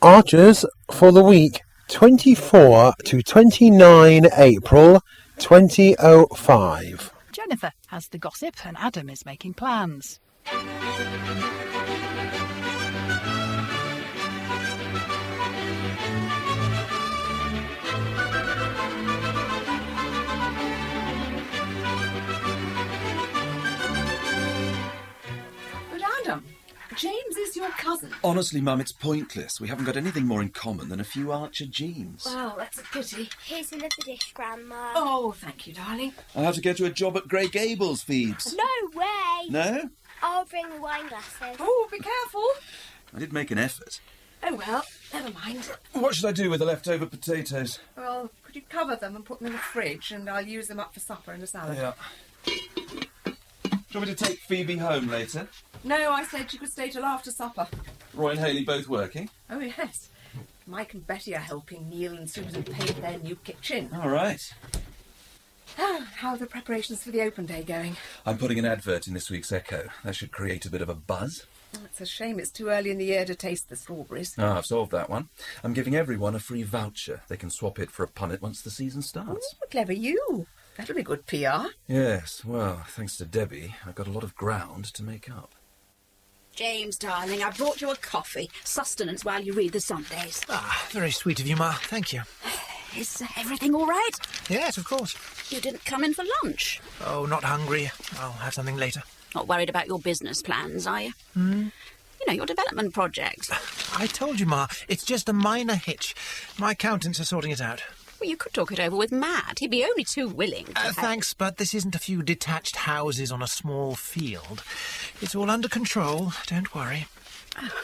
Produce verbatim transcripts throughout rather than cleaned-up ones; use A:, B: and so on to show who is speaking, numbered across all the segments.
A: Archers for the week twenty-four to twenty-nine April twenty oh five.
B: Jennifer has the gossip and Adam is making plans.
C: But Adam, James is your cousin.
D: Honestly, Mum, it's pointless. We haven't got anything more in common than a few Archer genes.
C: Well, that's a pity.
E: Here's another dish, Grandma.
C: Oh, thank you, darling.
D: I have to get you a job at Grey Gables, Phoebes.
E: No way.
D: No?
E: I'll bring the wine glasses.
C: Oh, be careful.
D: I did make an effort.
C: Oh, well, never mind.
D: What should I do with the leftover potatoes?
C: Well, could you cover them and put them in the fridge and I'll use them up for supper and a salad?
D: Yeah. Do you want me to take Phoebe home later?
C: No, I said she could stay till after supper.
D: Roy and Hayley both working?
C: Oh, yes. Mike and Betty are helping Neil and Susan paint their new kitchen.
D: All right.
C: How are the preparations for the open day going?
D: I'm putting an advert in this week's Echo. That should create a bit of a buzz.
C: Oh, it's a shame it's too early in the year to taste the strawberries.
D: Ah, I've solved that one. I'm giving everyone a free voucher. They can swap it for a punnet once the season starts.
C: Oh, clever you. That'll be good P R.
D: Yes, well, thanks to Debbie, I've got a lot of ground to make up.
F: James, darling, I brought you a coffee. Sustenance while you read the Sundays.
G: Ah, very sweet of you, Ma. Thank you.
F: Is uh, everything all right?
G: Yes, of course.
F: You didn't come in for lunch.
G: Oh, not hungry. I'll have something later.
F: Not worried about your business plans, are you?
G: Hmm?
F: You know, your development projects.
G: I told you, Ma, it's just a minor hitch. My accountants are sorting it out.
F: Well, you could talk it over with Matt. He'd be only too willing to
G: Uh,
F: have...
G: thanks, but this isn't a few detached houses on a small field. It's all under control. Don't worry.
F: Oh.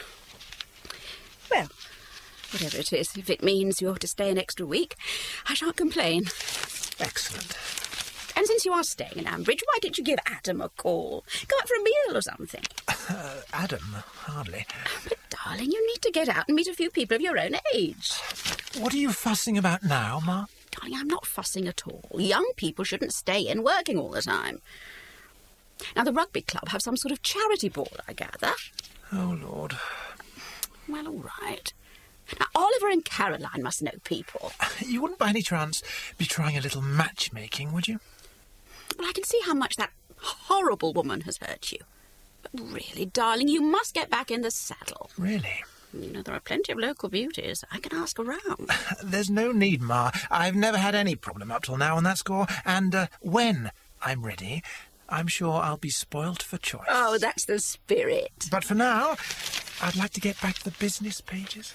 F: Well, whatever it is, if it means you're to stay an extra week, I shan't complain.
G: Excellent.
F: And since you are staying in Ambridge, why didn't you give Adam a call? Go out for a meal or something.
G: Uh, Adam? Hardly.
F: But, darling, you need to get out and meet a few people of your own age.
G: What are you fussing about now, Ma?
F: Darling, I'm not fussing at all. Young people shouldn't stay in working all the time. Now, the rugby club have some sort of charity ball, I gather.
G: Oh, Lord.
F: Well, all right. Now, Oliver and Caroline must know people.
G: You wouldn't by any chance be trying a little matchmaking, would you?
F: Well, I can see how much that horrible woman has hurt you. But really, darling, you must get back in the saddle.
G: Really?
F: You know, there are plenty of local beauties. I can ask around.
G: There's no need, Ma. I've never had any problem up till now on that score, and uh, when I'm ready, I'm sure I'll be spoilt for choice.
F: Oh, that's the spirit.
G: But for now, I'd like to get back to the business pages.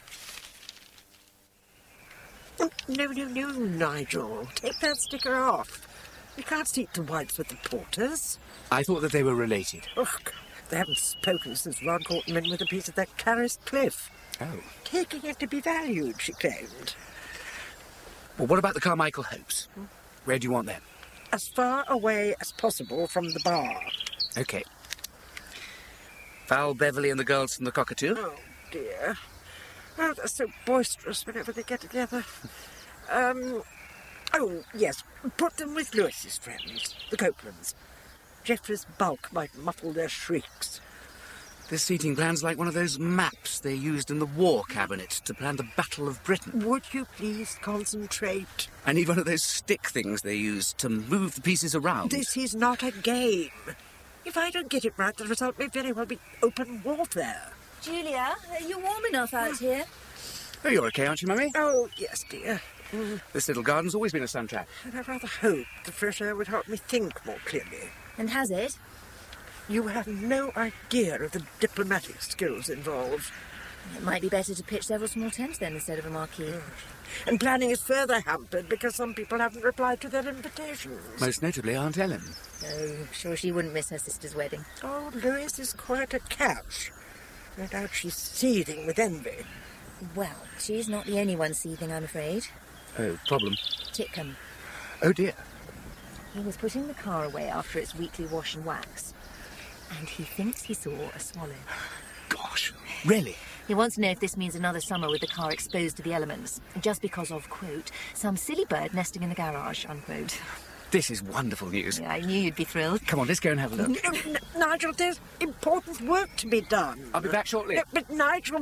H: No, no, no, Nigel. Take that sticker off. We can't seek to whites with the Porters.
I: I thought that they were related.
H: Ugh, they haven't spoken since Rod caught them in with a piece of their Carys Cliff.
I: Oh.
H: Taking it to be valued, she claimed.
I: Well, what about the Carmichael Hopes? Where do you want them?
H: As far away as possible from the bar.
I: OK. Val Beverley and the girls from the Cockatoo?
H: Oh, dear. Oh, they're so boisterous whenever they get together. Um, oh, yes, put them with Lewis's friends, the Copelands. Geoffrey's bulk might muffle their shrieks.
I: This seating plan's like one of those maps they used in the War Cabinet to plan the Battle of Britain.
H: Would you please concentrate?
I: I need one of those stick things they used to move the pieces around.
H: This is not a game. If I don't get it right, the result may very well be open warfare.
J: Julia, are you warm enough out here?
I: Oh, you're OK, aren't you, Mummy?
H: Oh, yes, dear.
I: Mm. This little garden's always been a soundtrack.
H: And I rather hoped the fresh air would help me think more clearly.
J: And has it?
H: You have no idea of the diplomatic skills involved.
J: It might be better to pitch several small tents then instead of a marquee.
H: Oh. And planning is further hampered because some people haven't replied to their invitations.
I: Most notably Aunt Ellen.
J: Oh, I'm sure she wouldn't miss her sister's wedding.
H: Oh, Lewis is quite a catch. No doubt she's seething with envy.
J: Well, she's not the only one seething, I'm afraid.
I: Oh, problem?
J: Titcombe.
I: Oh, dear.
J: He was putting the car away after its weekly wash and wax. And he thinks he saw a swallow.
I: Gosh, really?
J: He wants to know if this means another summer with the car exposed to the elements, just because of, quote, some silly bird nesting in the garage, unquote.
I: This is wonderful news.
J: Yeah, I knew you'd be thrilled.
I: Come on, let's go and have a look.
H: No, N- Nigel, there's important work to be done.
I: I'll be back shortly.
H: No, but Nigel...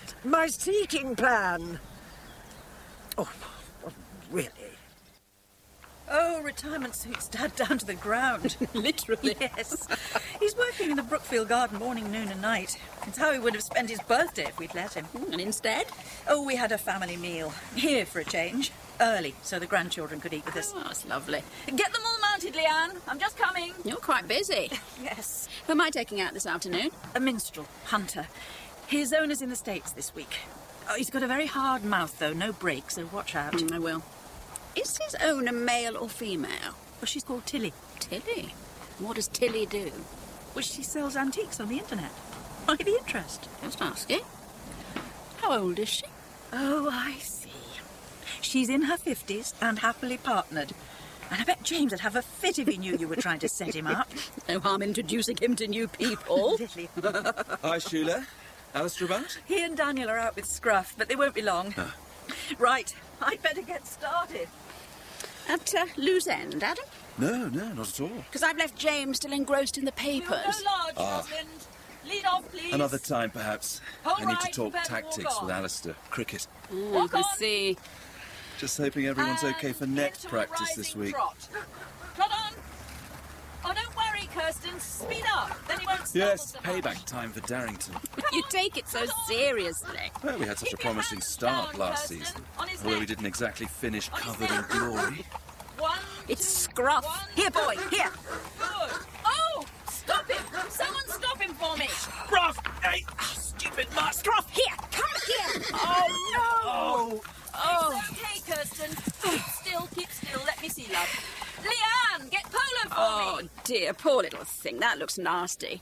H: My seating plan. Oh, really?
K: Oh, retirement suits Dad down to the ground. Literally. Yes. He's working in the Brookfield garden morning, noon and night. It's how he would have spent his birthday if we'd let him.
F: And instead?
K: Oh, we had a family meal. Here for a change. Early, so the grandchildren could eat with us.
F: Oh, that's lovely.
K: Get them all mounted, Leanne. I'm just coming.
F: You're quite busy.
K: Yes.
F: Who am I taking out this afternoon?
K: A minstrel, Hunter. His owner's in the States this week. Oh, he's got a very hard mouth, though. No break, so watch out.
F: Mm, I will. Is his owner male or female?
K: Well, she's called Tilly.
F: Tilly? What does Tilly do?
K: Well, she sells antiques on the internet. Why the interest?
F: Just asking. How old is she?
K: Oh, I see. She's in her fifties and happily partnered. And I bet James would have a fit if he knew you were trying to set him up.
F: No harm introducing him to new people.
D: Hi, Sheila. Alistair about?
K: He and Daniel are out with Scruff, but they won't be long.
D: Oh.
K: Right, I'd better get started.
F: At uh, loose end, Adam?
D: No, no, not at all.
F: Because I've left James still engrossed in the papers.
K: We'll go large,
D: Ah.
K: husband. Lead off, please.
D: Another time, perhaps.
K: All
D: I need to
K: right,
D: talk
K: prepare to walk
D: tactics
K: on.
D: with Alistair. Cricket.
F: Mm,
K: Walk
F: I
K: on.
F: see.
D: Just hoping everyone's
K: And
D: okay for net
K: into a
D: practice this
K: rising
D: week.
K: Trot. Trot on. Oh, don't worry, Kirsten. Speed up. Then you won't stumble
D: Yes,
K: so much.
D: payback time for Darrington.
F: You take it so seriously.
D: Well, we had such a
K: Keep your
D: promising
K: hands
D: start
K: down,
D: last
K: Kirsten.
D: season.
K: On his
D: Although we
K: neck.
D: didn't exactly finish
K: On his
D: covered in
K: neck.
D: glory.
K: One,
F: It's
K: two,
F: Scruff.
K: one,
F: Here, boy,
K: two.
F: here.
K: Good. Oh, stop him. Someone stop him for me.
G: Scruff! Hey, stupid mutt!
F: Scruff, here, come here.
K: Oh, no.
G: Oh,
K: Oh. It's okay, Kirsten. Keep still, keep still. Let me see, love. Leanne, get Polo for
F: Oh,
K: me.
F: dear, poor little thing. That looks nasty.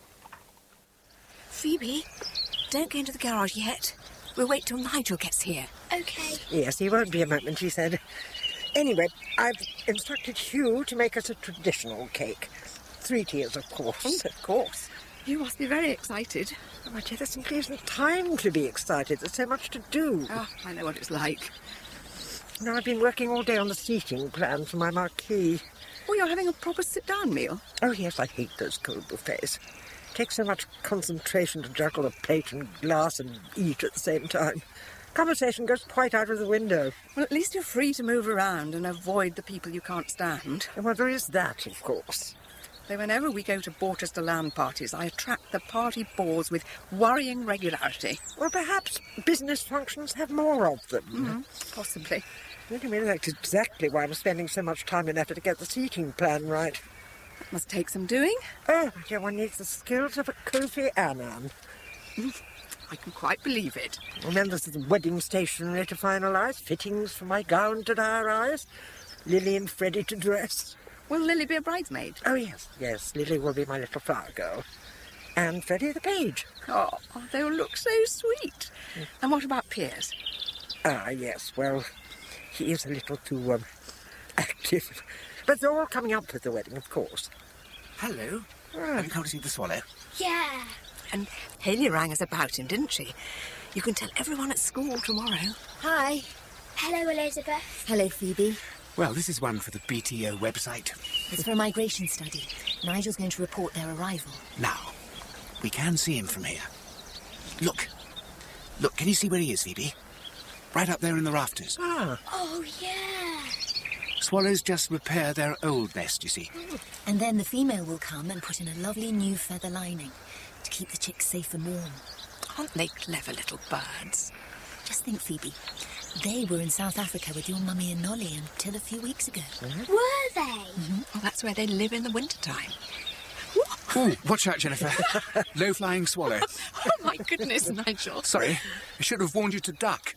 J: Phoebe, don't go into the garage yet. We'll wait till Nigel gets here.
E: Okay.
H: Yes, he won't be a moment, she said. Anyway, I've instructed Hugh to make us a traditional cake. Three tiers, of course.
J: Of course. You must be very excited.
H: Oh, my dear, there simply isn't time to be excited. There's so much to do.
J: Oh, I know what it's like.
H: Now, I've been working all day on the seating plan for my marquee.
J: Oh, you're having a proper sit-down meal?
H: Oh, yes, I hate those cold buffets. It takes so much concentration to juggle a plate and glass and eat at the same time. Conversation goes quite out of the window.
J: Well, at least you're free to move around and avoid the people you can't stand.
H: Well, there is that, of course.
J: Though whenever we go to Borchester land parties, I attract the party bores with worrying regularity.
H: Well, perhaps business functions have more of them.
J: Mm, possibly.
H: Anyway, that's exactly why I'm spending so much time and effort to get the seating plan right.
J: That must take some doing.
H: Oh, my dear, one needs the skills of a Kofi Annan.
J: I can quite believe it.
H: And then there's the wedding stationery to finalise, fittings for my gown to diarise, Lily and Freddie to dress.
J: Will Lily be a bridesmaid?
H: Oh, yes, yes, Lily will be my little flower girl. And Freddie the page.
J: Oh, they'll look so sweet. Mm. And what about Piers?
H: Ah, yes, well, he is a little too, um, active. But they're all coming up for the wedding, of course.
G: hello. Have you come to see the swallow?
E: Yeah.
J: And Hayley rang us about him, didn't she? You can tell everyone at school tomorrow.
E: Hi. Hello, Elizabeth.
J: Hello, Phoebe.
G: Well, this is one for the B T O website.
J: It's for a migration study. Nigel's going to report their arrival.
G: Now, we can see him from here. Look. Look, can you see where he is, Phoebe? Right up there in the rafters.
H: Ah.
E: Oh, yeah.
G: Swallows just repair their old nest, you see.
J: And then the female will come and put in a lovely new feather lining to keep the chicks safe and warm. Aren't they clever little birds? Just think, Phoebe. They were in South Africa with your mummy and Nolly until a few weeks ago.
E: Mm-hmm. Were they?
J: Mm-hmm. Well, that's where they live in the wintertime.
G: Oh, watch out, Jennifer. Low-flying swallow.
J: Oh, my goodness, Nigel.
G: Sorry, I should have warned you to duck.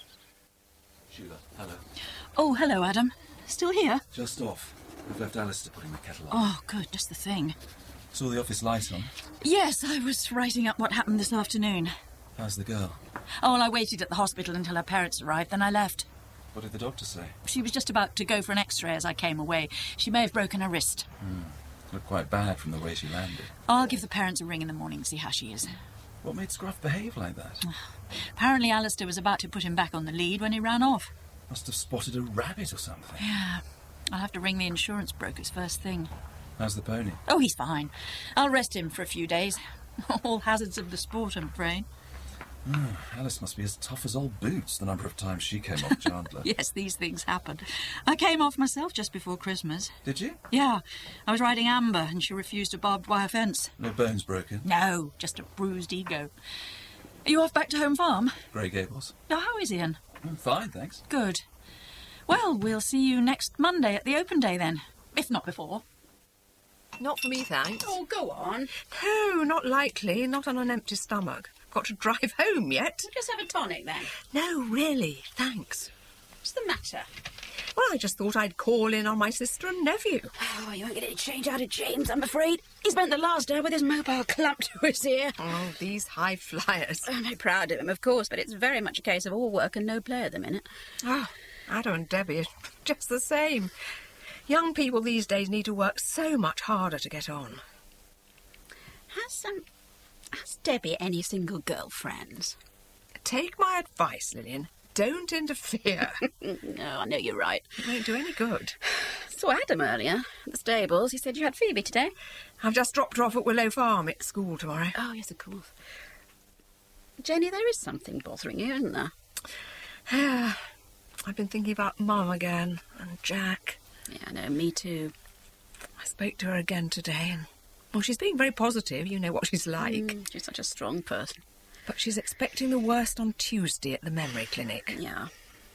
D: Sheila, hello.
B: Oh, hello, Adam. Still here?
D: Just off. We've left Alistair putting the kettle on.
B: Oh, good, just the thing.
D: Saw the office light on.
B: Yes, I was writing up what happened this afternoon.
D: How's the girl?
B: Oh, well, I waited at the hospital until her parents arrived, then I left.
D: What did the doctor say?
B: She was just about to go for an x-ray as I came away. She may have broken her wrist.
D: Hmm. Looked quite bad from the way she landed.
B: I'll give the parents a ring in the morning and see how she is.
D: What made Scruff behave like that?
B: Apparently Alistair was about to put him back on the lead when he ran off.
D: Must have spotted a rabbit or something.
B: Yeah. I'll have to ring the insurance brokers first thing.
D: How's the pony?
B: Oh, he's fine. I'll rest him for a few days. All hazards of the sport, I'm afraid.
D: Mm, Alice must be as tough as old boots, the number of times she came off Chandler.
K: Yes, these things happen. I came off myself just before Christmas.
D: Did you?
K: Yeah. I was riding Amber and she refused a barbed wire fence.
D: No bones broken?
K: No, just a bruised ego. Are you off back to home farm?
D: Grey Gables.
K: Oh, how is Ian?
D: Mm, fine, thanks.
K: Good. Well, we'll see you next Monday at the open day then, if not before.
C: Not for me, thanks.
F: Oh, go on.
C: No, not likely. Not on an empty stomach. Got to drive home yet.
F: We'll just have a tonic then.
C: No, really, thanks.
F: What's the matter?
C: Well, I just thought I'd call in on my sister and nephew.
F: Oh, you won't get any change out of James, I'm afraid. He spent the last day with his mobile clamped to his ear.
C: Oh, these high flyers.
F: I'm very proud of him, of course, but it's very much a case of all work and no play at the minute.
C: Oh, Adam and Debbie are just the same. Young people these days need to work so much harder to get on.
F: Has, um, has Debbie any single girlfriends?
C: Take my advice, Lillian. Don't interfere.
F: No, I know you're right.
C: It won't do any good.
F: Saw Adam earlier at the stables. He said you had Phoebe today.
C: I've just dropped her off at Willow Farm. It's school tomorrow.
F: Oh, yes, of course. Jenny, there is something bothering you, isn't there?
C: I've been thinking about Mum again and Jack.
F: Yeah, I know, me too.
C: I spoke to her again today and, well, she's being very positive. You know what she's like.
F: Mm, she's such a strong person.
C: But she's expecting the worst on Tuesday at the memory clinic.
F: Yeah.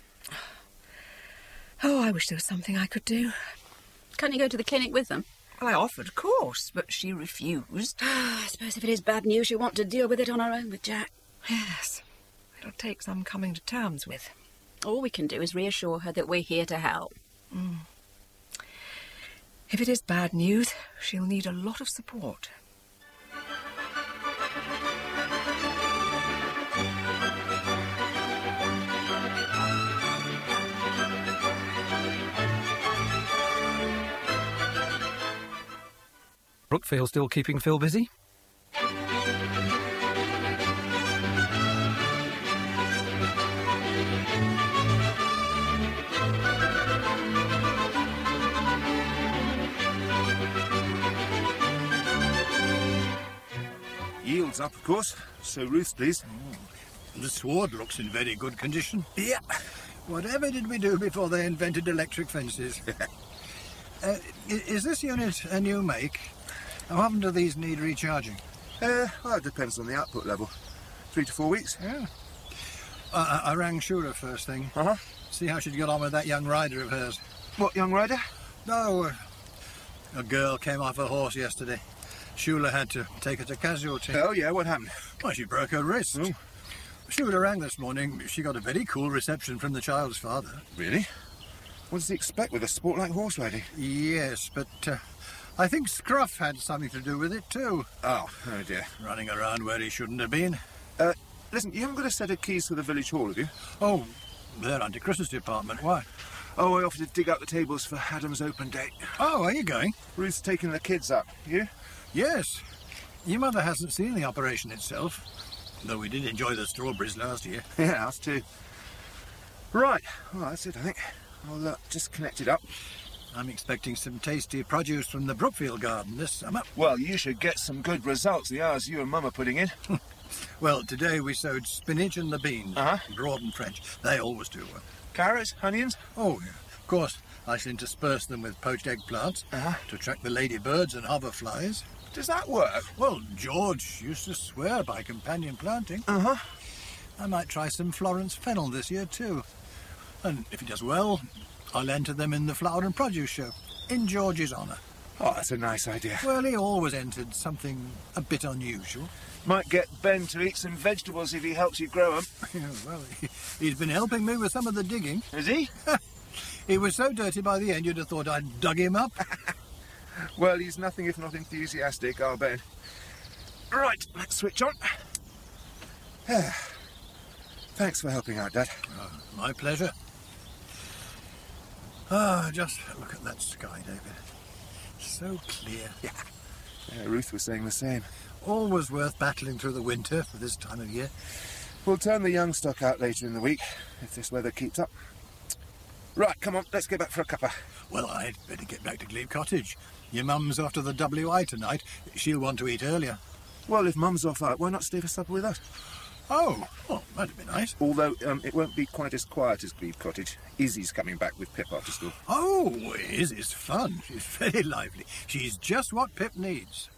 C: Oh, I wish there was something I could do.
F: Can't you go to the clinic with them?
C: Well, I offered, of course, but she refused.
F: I suppose if it is bad news, she'll want to deal with it on her own with Jack.
C: Yes. It'll take some coming to terms with.
F: All we can do is reassure her that we're here to help.
C: Mm. If it is bad news, she'll need a lot of support.
L: Brookfield still keeping Phil busy?
M: Yields up, of course. So Ruth, please.
N: Oh, the sward looks in very good condition.
M: Yeah.
N: Whatever did we do before they invented electric fences? uh, is this unit a new make? How often do these need recharging?
M: Uh, well, it depends on the output level. Three to four weeks.
N: Yeah. I, I rang Shura first thing.
M: Uh-huh.
N: See how she'd get on with that young rider of hers.
M: What young rider?
N: No, uh, a girl came off her horse yesterday. Shula had to take her to casualty.
M: Oh, yeah, what happened?
N: Well, she broke her wrist. Oh. Shula rang this morning. She got a very cool reception from the child's father.
M: Really? What does he expect with a sport like horse riding?
N: Yes, but uh, I think Scruff had something to do with it too.
M: Oh, oh dear.
N: Running around where he shouldn't have been.
M: Uh, listen, you haven't got a set of keys for the village hall, have you?
N: Oh, they're under Chris's department. Why?
M: Oh, I offered to dig out the tables for Adam's open day.
N: Oh, are you going?
M: Ruth's taking the kids up. You?
N: Yes. Your mother hasn't seen the operation itself, though we did enjoy the strawberries last year.
M: Yeah, us too. Right. Well, that's it, I think. I'll uh, just connect it up.
N: I'm expecting some tasty produce from the Brookfield garden this summer.
M: Well, you should get some good results, the hours you and Mum are putting in.
N: Well, today we sowed spinach and the beans.
M: Uh-huh.
N: Broad and French. They always do well.
M: Carrots, onions?
N: Oh, yeah. Of course, I shall intersperse them with poached eggplants
M: uh-huh.
N: to attract the ladybirds and hoverflies.
M: Does that work?
N: Well, George used to swear by companion planting.
M: Uh-huh.
N: I might try some Florence fennel this year, too. And if he does well, I'll enter them in the flower and produce show, in George's honour.
M: Oh, that's a nice idea.
N: Well, he always entered something a bit unusual.
M: Might get Ben to eat some vegetables if he helps you grow them.
N: Yeah, well, he, he's been helping me with some of the digging.
M: Is he?
N: He was so dirty by the end you'd have thought I'd dug him up.
M: Well, he's nothing if not enthusiastic, our Ben. Right, let's switch on. Thanks for helping out, Dad.
N: Oh, my pleasure. Ah, just look at that sky, David. So clear.
M: Yeah. yeah. Ruth was saying the same.
N: Always worth battling through the winter for this time of year.
M: We'll turn the young stock out later in the week, if this weather keeps up. Right, come on, let's get back for a cuppa.
N: Well, I'd better get back to Glebe Cottage. Your mum's off to the W I tonight. She'll want to eat earlier.
M: Well, if Mum's off out, why not stay for supper with us?
N: Oh, well, that'd be nice.
M: Although um, it won't be quite as quiet as Glebe Cottage. Izzy's coming back with Pip after school.
N: Oh, Izzy's fun. She's very lively. She's just what Pip needs.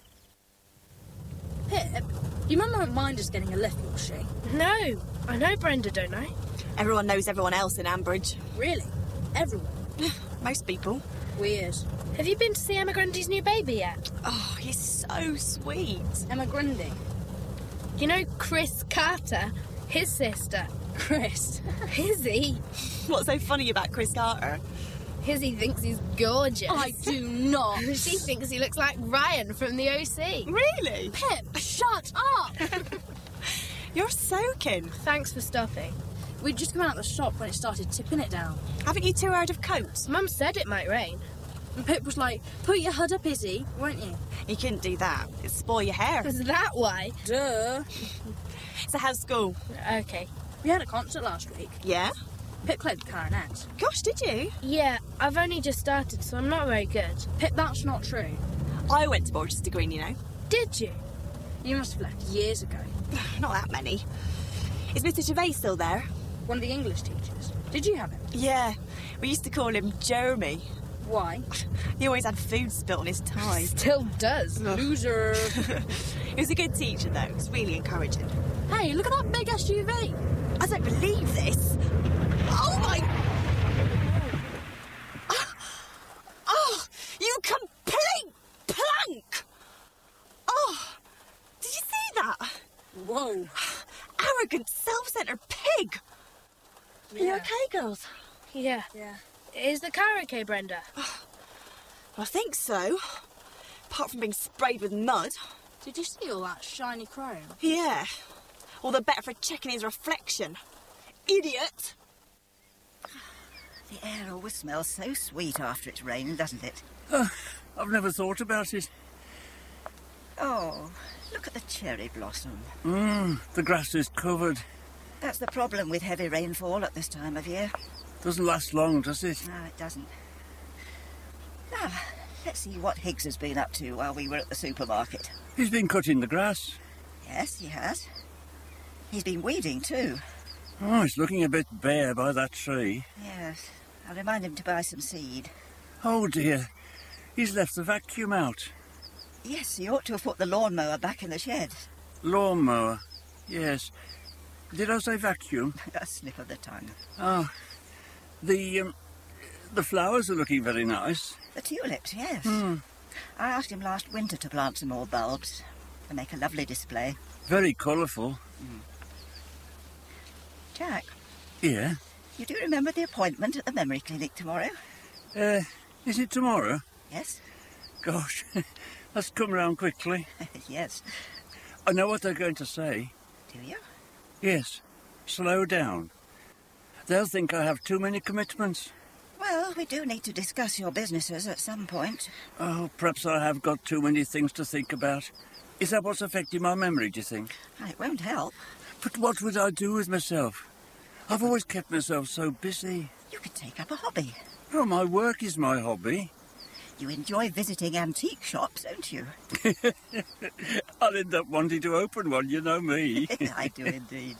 O: Pip, your mum won't mind us getting a lift, will she?
P: No, I know Brenda, don't I?
Q: Everyone knows everyone else in Ambridge.
O: Really? Everyone?
Q: Most people.
O: Weird.
P: Have you been to see Emma Grundy's new baby yet?
Q: Oh, he's so sweet.
O: Emma Grundy?
P: You know Chris Carter? His sister.
O: Chris?
P: Izzy.
Q: What's so funny about Chris Carter?
P: Izzy thinks he's gorgeous.
O: I do not.
P: She thinks he looks like Ryan from the O C.
Q: Really?
O: Pip, shut up!
Q: You're soaking.
P: Thanks for stopping.
O: We'd just come out the shop when it started tipping it down.
Q: Haven't you two heard of coats?
P: Mum said it might rain.
O: And Pip was like, put your hood up, Izzy, weren't you?
Q: You couldn't do that. It'd spoil your hair.
P: Is that why?
O: Duh.
Q: So how's school?
P: Okay.
O: We had a concert last week.
Q: Yeah?
O: Pip played the clarinet.
Q: Gosh, did you?
P: Yeah, I've only just started, so I'm not very good.
O: Pip, that's not true.
Q: I went to Borchester Green, you know.
P: Did you?
O: You must have left years ago.
Q: Not that many. Is Mister Gervais still there?
O: One of the English teachers. Did you have him?
Q: Yeah. We used to call him Jeremy.
O: Why?
Q: He always had food spilt on his tie.
P: Still does.
O: Loser.
Q: He was a good teacher, though. It was really encouraging.
O: Hey, look at that big S U V.
Q: I don't believe this. Oh, my... Oh, oh you complete plank! Oh, did you see that?
O: Whoa.
Q: Arrogant, self-centred pig.
O: Yeah.
Q: Are you okay, girls?
P: Yeah.
O: Yeah.
P: Is the car okay, Brenda?
Q: I think so. Apart from being sprayed with mud.
O: Did you see all that shiny chrome?
Q: Yeah. All the better for checking his reflection. Idiot!
R: The air always smells so sweet after it's rained, doesn't it?
S: Oh, I've never thought about it.
R: Oh, look at the cherry blossom.
S: Mmm, the grass is covered.
R: That's the problem with heavy rainfall at this time of year.
S: Doesn't last long, does it?
R: No, it doesn't. Now, let's see what Higgs has been up to while we were at the supermarket.
S: He's been cutting the grass.
R: Yes, he has. He's been weeding, too.
S: Oh, it's looking a bit bare by that tree.
R: Yes. I'll remind him to buy some seed.
S: Oh, dear. He's left the vacuum out.
R: Yes, he ought to have put the lawnmower back in the shed.
S: Lawnmower? Yes. Did I say vacuum?
R: A slip of the tongue.
S: Oh. The, um, the flowers are looking very nice.
R: The tulips, yes.
S: Hmm.
R: I asked him last winter to plant some more bulbs to make a lovely display.
S: Very colourful.
R: Mm. Jack?
S: Yeah?
R: You do remember the appointment at the memory clinic tomorrow?
S: Uh, is it tomorrow?
R: Yes.
S: Gosh, that's come round quickly.
R: Yes.
S: I know what they're going to say.
R: Do you?
S: Yes. Slow down. They'll think I have too many commitments.
R: Well, we do need to discuss your businesses at some point.
S: Oh, perhaps I have got too many things to think about. Is that what's affecting my memory, do you think?
R: It won't help.
S: But what would I do with myself? I've always kept myself so busy.
R: You could take up a hobby.
S: Oh, my work is my hobby.
R: You enjoy visiting antique shops, don't you?
S: I'll end up wanting to open one, you know me.
R: I do indeed.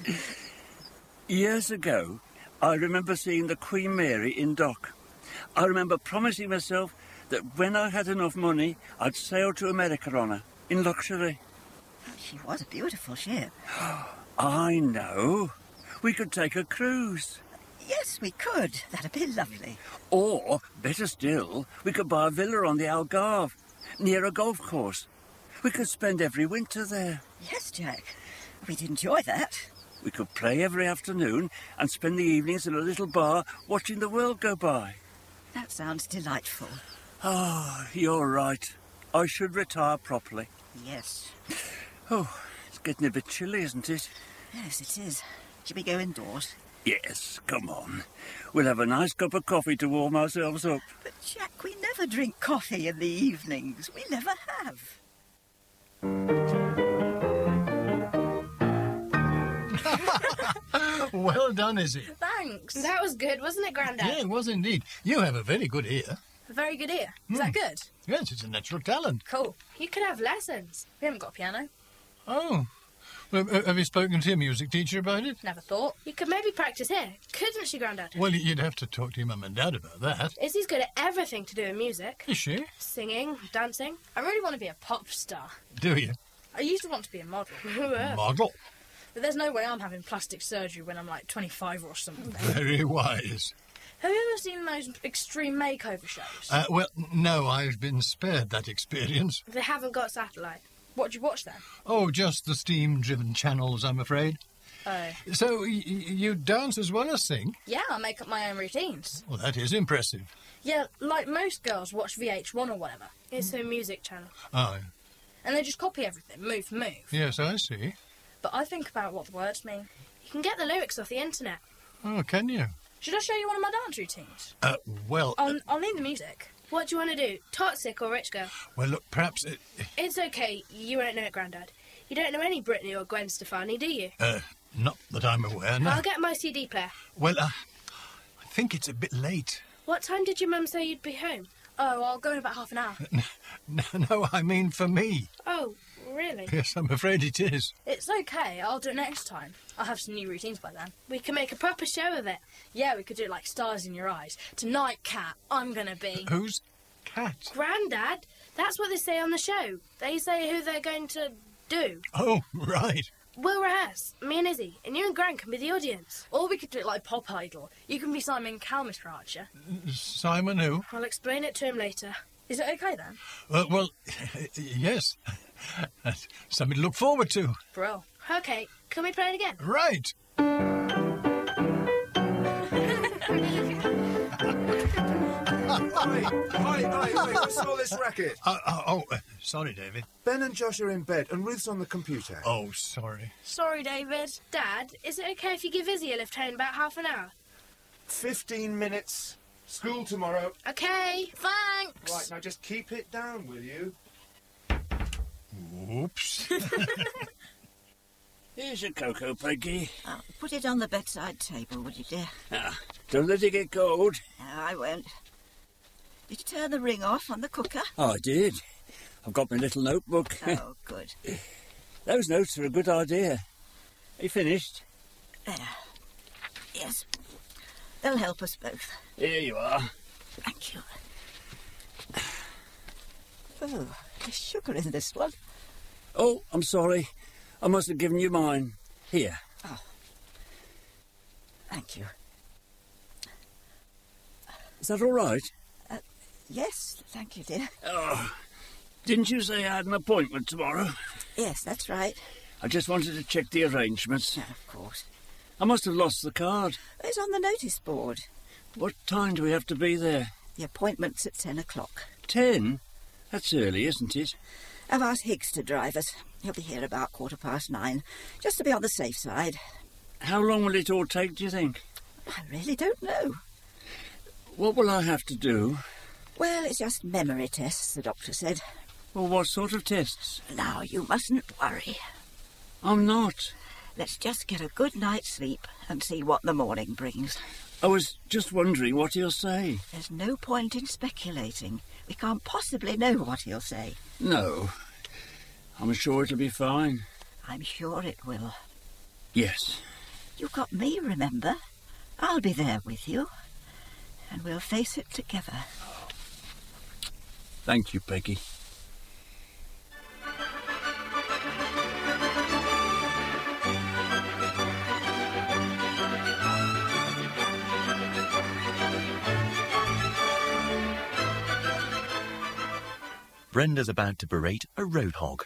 S: Years ago, I remember seeing the Queen Mary in dock. I remember promising myself that when I had enough money, I'd sail to America on her, in luxury.
R: She was a beautiful ship.
S: I know. We could take a cruise.
R: Yes, we could. That'd be lovely.
S: Or, better still, we could buy a villa on the Algarve, near a golf course. We could spend every winter there.
R: Yes, Jack. We'd enjoy that.
S: We could play every afternoon and spend the evenings in a little bar watching the world go by.
R: That sounds delightful.
S: Ah, oh, you're right. I should retire properly.
R: Yes.
S: Oh, it's getting a bit chilly, isn't it?
R: Yes, it is. Shall we go indoors?
S: Yes, come on. We'll have a nice cup of coffee to warm ourselves up.
R: But, Jack, we never drink coffee in the evenings. We never have.
N: Well done, Izzy.
O: Thanks.
P: That was good, wasn't it, Grandad?
N: Yeah, it was indeed. You have a very good ear.
O: A very good ear. Is that good?
N: Yes, it's a natural talent.
O: Cool.
P: You could have lessons.
O: We haven't got a piano.
N: Oh.
T: Uh, have you spoken to your music teacher about it?
O: Never thought. You could maybe practice here, couldn't she, Grandad?
T: Well, you'd have to talk to your mum and dad about that.
O: Izzy's good at everything to do with music.
T: Is she?
O: Singing, dancing. I really want to be a pop star.
T: Do you?
O: I used to want to be a model.
T: Model?
O: But there's no way I'm having plastic surgery when I'm like twenty-five or something.
T: Very wise.
O: Have you ever seen those extreme makeover shows?
T: Uh, well, no, I've been spared that experience.
O: They haven't got satellite. What do you watch then?
T: Oh, just the steam-driven channels, I'm afraid.
O: Oh.
T: So, y- you dance as well as sing?
O: Yeah, I make up my own routines.
T: Well, that is impressive.
O: Yeah, like most girls watch V H one or whatever. It's a music channel.
T: Oh,
O: And they just copy everything, move for move.
T: yes, I see.
O: But I think about what the words mean. You can get the lyrics off the internet.
T: Oh, can you?
O: Should I show you one of my dance routines?
T: Uh, well...
O: I'll, I'll need the music.
P: What do you want to do? Toxic or Rich Girl?
T: Well, look, perhaps... It,
P: It's okay. You won't know it, Grandad. You don't know any Britney or Gwen Stefani, do you?
T: uh, not that I'm aware, no.
P: I'll get my C D player.
T: Well, uh, I think it's a bit late.
P: What time did your mum say you'd be home?
O: Oh, I'll go in about half an hour.
T: No, no, I mean for me.
P: Oh, really?
T: Yes, I'm afraid it is.
O: It's okay. I'll do it next time. I'll have some new routines by then.
P: We can make a proper show of it.
O: Yeah, we could do it like Stars in Your Eyes. Tonight, Cat, I'm gonna be...
T: Who's Cat?
P: Grandad, that's what they say on the show. They say who they're going to do.
T: Oh, right.
P: We'll rehearse, me and Izzy, and you and Gran can be the audience.
O: Or we could do it like Pop Idol. You can be Simon Cowell, Mister Archer.
T: Simon who?
P: I'll explain it to him later.
O: Is it okay then?
T: Uh, well, yes. That's something to look forward to.
O: Bro.
P: Okay, can we play it again?
T: Right.
M: Oi, oi, oi, oi, what's all this racket?
T: Uh, uh, oh, uh, sorry, David.
M: Ben and Josh are in bed and Ruth's on the computer.
T: Oh, sorry.
P: Sorry, David. Dad, is it okay if you give Izzy a lift home in about half an hour?
M: Fifteen minutes. School tomorrow.
P: Okay, thanks.
M: Right, now just keep it down, will you?
T: Oops.
S: Here's your cocoa, Peggy.
R: Oh, put it on the bedside table, would you, dear?
S: Ah, don't let it get cold.
R: No, I won't. Did you turn the ring off on the cooker?
S: Oh, I did. I've got my little notebook.
R: Oh, good.
S: Those notes are a good idea. Are you finished?
R: There. Yes. They'll help us both.
S: Here you are.
R: Thank you. Oh, there's sugar in this one.
S: Oh, I'm sorry. I must have given you mine. Here.
R: Oh. Thank you.
S: Is that all right?
R: Uh, yes, thank you, dear.
S: Oh, didn't you say I had an appointment tomorrow?
R: Yes, that's right.
S: I just wanted to check the arrangements.
R: Yeah, of course.
S: I must have lost the card.
R: It's on the notice board.
S: What time do we have to be there?
R: The appointment's at ten o'clock.
S: Ten? That's early, isn't it?
R: I've asked Higgs to drive us. He'll be here about quarter past nine, just to be on the safe side.
S: How long will it all take, do you think?
R: I really don't know.
S: What will I have to do?
R: Well, it's just memory tests, the doctor said.
S: Well, what sort of tests?
R: Now, you mustn't worry.
S: I'm not.
R: Let's just get a good night's sleep and see what the morning brings.
S: I was just wondering what he'll say.
R: There's no point in speculating. We can't possibly know what he'll say.
S: No. I'm sure it'll be fine.
R: I'm sure it will.
S: Yes.
R: You've got me, remember? I'll be there with you. And we'll face it together.
S: Thank you, Peggy.
U: Brenda's about to berate a road hog.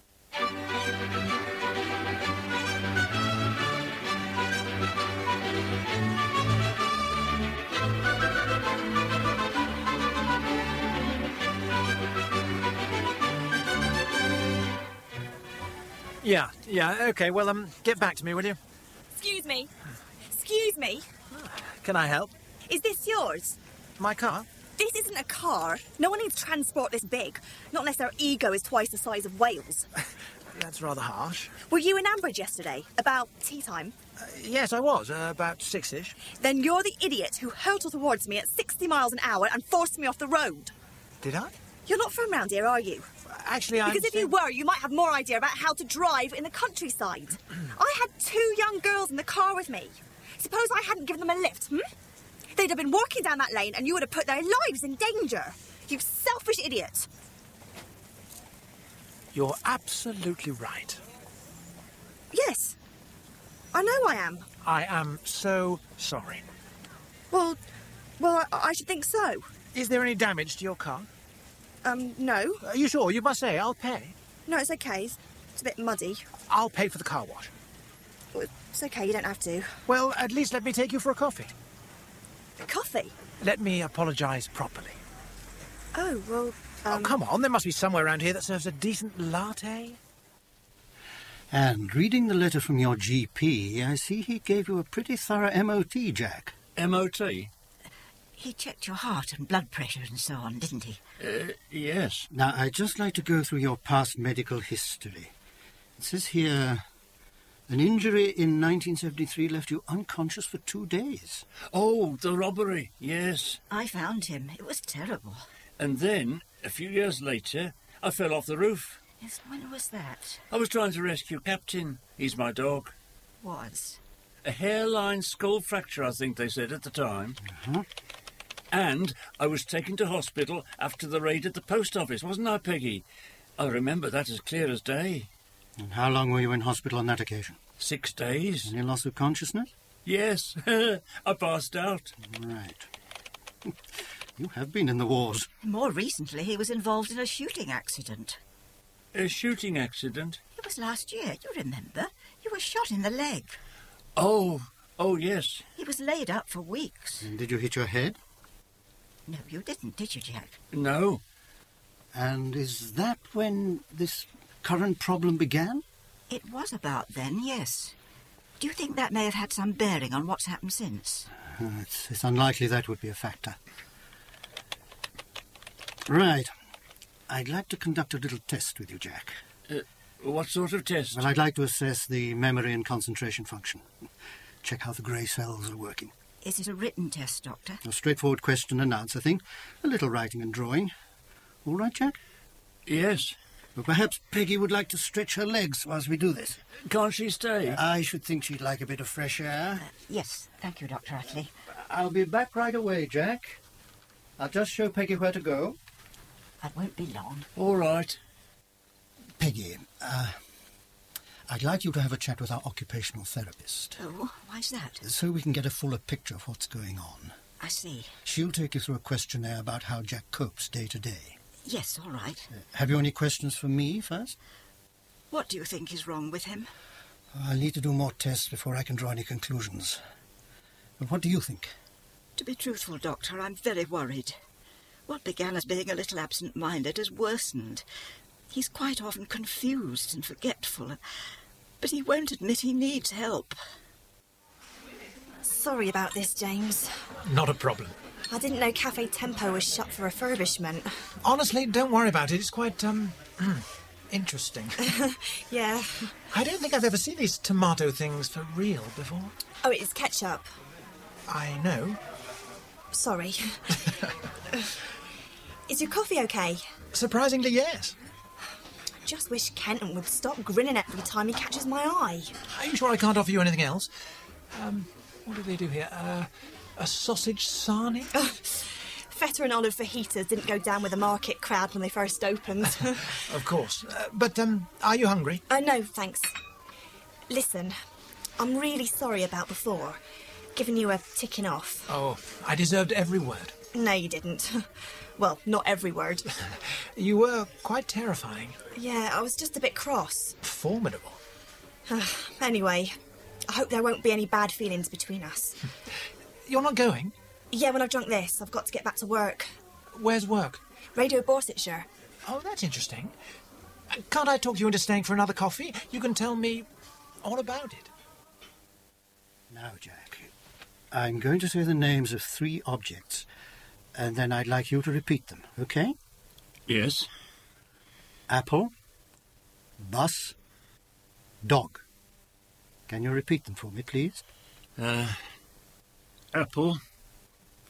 G: Yeah, yeah, okay, well, um, get back to me, will you?
Q: Excuse me. Excuse me.
G: Can I help?
Q: Is this yours?
G: My car?
Q: This isn't a car. No one needs transport this big. Not unless their ego is twice the size of Wales.
G: That's rather harsh.
Q: Were you in Ambridge yesterday? About tea time?
G: Uh, yes, I was, uh, about six-ish.
Q: Then you're the idiot who hurtled towards me at sixty miles an hour and forced me off the road.
G: Did I?
Q: You're not from round here, are you?
G: actually, I'm...
Q: Because if you were, you might have more idea about how to drive in the countryside. I had two young girls in the car with me. Suppose I hadn't given them a lift, hmm? They'd have been walking down that lane and you would have put their lives in danger. You selfish idiot.
G: You're absolutely right.
Q: Yes. I know I am.
G: I am so sorry.
Q: Well, well, I, I should think so.
G: Is there any damage to your car?
Q: Um, no.
G: Are you sure? You must say, I'll pay.
Q: No, it's okay. It's, it's a bit muddy.
G: I'll pay for the car wash.
Q: Well, it's okay, you don't have to.
G: Well, at least let me take you for a coffee.
Q: A coffee?
G: Let me apologise properly.
Q: Oh, well, um...
G: Oh, come on, there must be somewhere around here that serves a decent latte.
N: And reading the letter from your G P, I see he gave you a pretty thorough M O T, Jack.
S: M O T?
R: He checked your heart and blood pressure and so on, didn't he?
S: Uh, yes.
N: Now, I'd just like to go through your past medical history. It says here, an injury in nineteen seventy-three left you unconscious for two days.
S: Oh, the robbery, yes.
R: I found him. It was terrible.
S: And then, a few years later, I fell off the roof.
R: Yes, when was that?
S: I was trying to rescue Captain. He's my dog.
R: Was?
S: A hairline skull fracture, I think they said at the time.
N: Uh-huh.
S: And I was taken to hospital after the raid at the post office, wasn't I, Peggy? I remember that as clear as day.
N: And how long were you in hospital on that occasion?
S: Six days.
N: Any loss of consciousness?
S: Yes, I passed out.
N: Right. You have been in the wars.
R: More recently, he was involved in a shooting accident.
S: A shooting accident?
R: It was last year, you remember. You were shot in the leg.
S: Oh, oh, yes.
R: He was laid up for weeks.
N: And did you hit your head?
R: No, you didn't, did you, Jack?
S: No.
N: And is that when this current problem began?
R: It was about then, yes. Do you think that may have had some bearing on what's happened since?
N: Uh, it's, it's unlikely that would be a factor. Right. I'd like to conduct a little test with you, Jack.
S: Uh, what sort of test?
N: Well, I'd like to assess the memory and concentration function. Check how the grey cells are working.
R: Is it a written test, Doctor?
N: A straightforward question and answer thing. A little writing and drawing. All right, Jack?
S: Yes.
N: Well, perhaps Peggy would like to stretch her legs whilst we do this.
S: Can't she stay?
N: I should think she'd like a bit of fresh air.
R: Uh, yes, thank you, Doctor Utley.
N: I'll be back right away, Jack. I'll just show Peggy where to go.
R: That won't be long.
S: All right.
N: Peggy, uh, I'd like you to have a chat with our occupational therapist.
R: Oh, why's that?
N: So we can get a fuller picture of what's going on.
R: I see.
N: She'll take you through a questionnaire about how Jack copes day to day.
R: Yes, all right.
N: Uh, have you any questions for me first?
R: What do you think is wrong with him?
N: I'll need to do more tests before I can draw any conclusions. But what do you think?
R: To be truthful, Doctor, I'm very worried. What began as being a little absent-minded has worsened. He's quite often confused and forgetful, but he won't admit he needs help.
Q: Sorry about this, James.
G: Not a problem.
Q: I didn't know Cafe Tempo was shut for refurbishment.
G: Honestly, don't worry about it. It's quite, um, interesting.
Q: Yeah.
G: I don't think I've ever seen these tomato things for real before.
Q: Oh, it's ketchup.
G: I know.
Q: Sorry. Is your coffee okay?
G: Surprisingly, yes.
Q: Just wish Kenton would stop grinning every time he catches my eye.
G: Are you sure I can't offer you anything else? Um, what do they do here? Uh, a sausage sarnie?
Q: Oh, feta and olive fajitas didn't go down with the market crowd when they first opened.
G: Of course. Uh, but, um, are you hungry?
Q: Uh, no, thanks. Listen, I'm really sorry about before. Giving you a ticking off.
G: Oh, I deserved every word.
Q: No, you didn't. Well, not every word.
G: You were quite terrifying.
Q: Yeah, I was just a bit cross.
G: Formidable.
Q: Anyway, I hope there won't be any bad feelings between us.
G: You're not going?
Q: Yeah, when I've drunk this, I've got to get back to work.
G: Where's work?
Q: Radio Borsetshire.
G: Oh, that's interesting. Can't I talk you into staying for another coffee? You can tell me all about it.
N: Now, Jack, I'm going to say the names of three objects, and then I'd like you to repeat them, okay?
S: Yes.
N: Apple, bus, dog. Can you repeat them for me, please?
S: Uh, apple.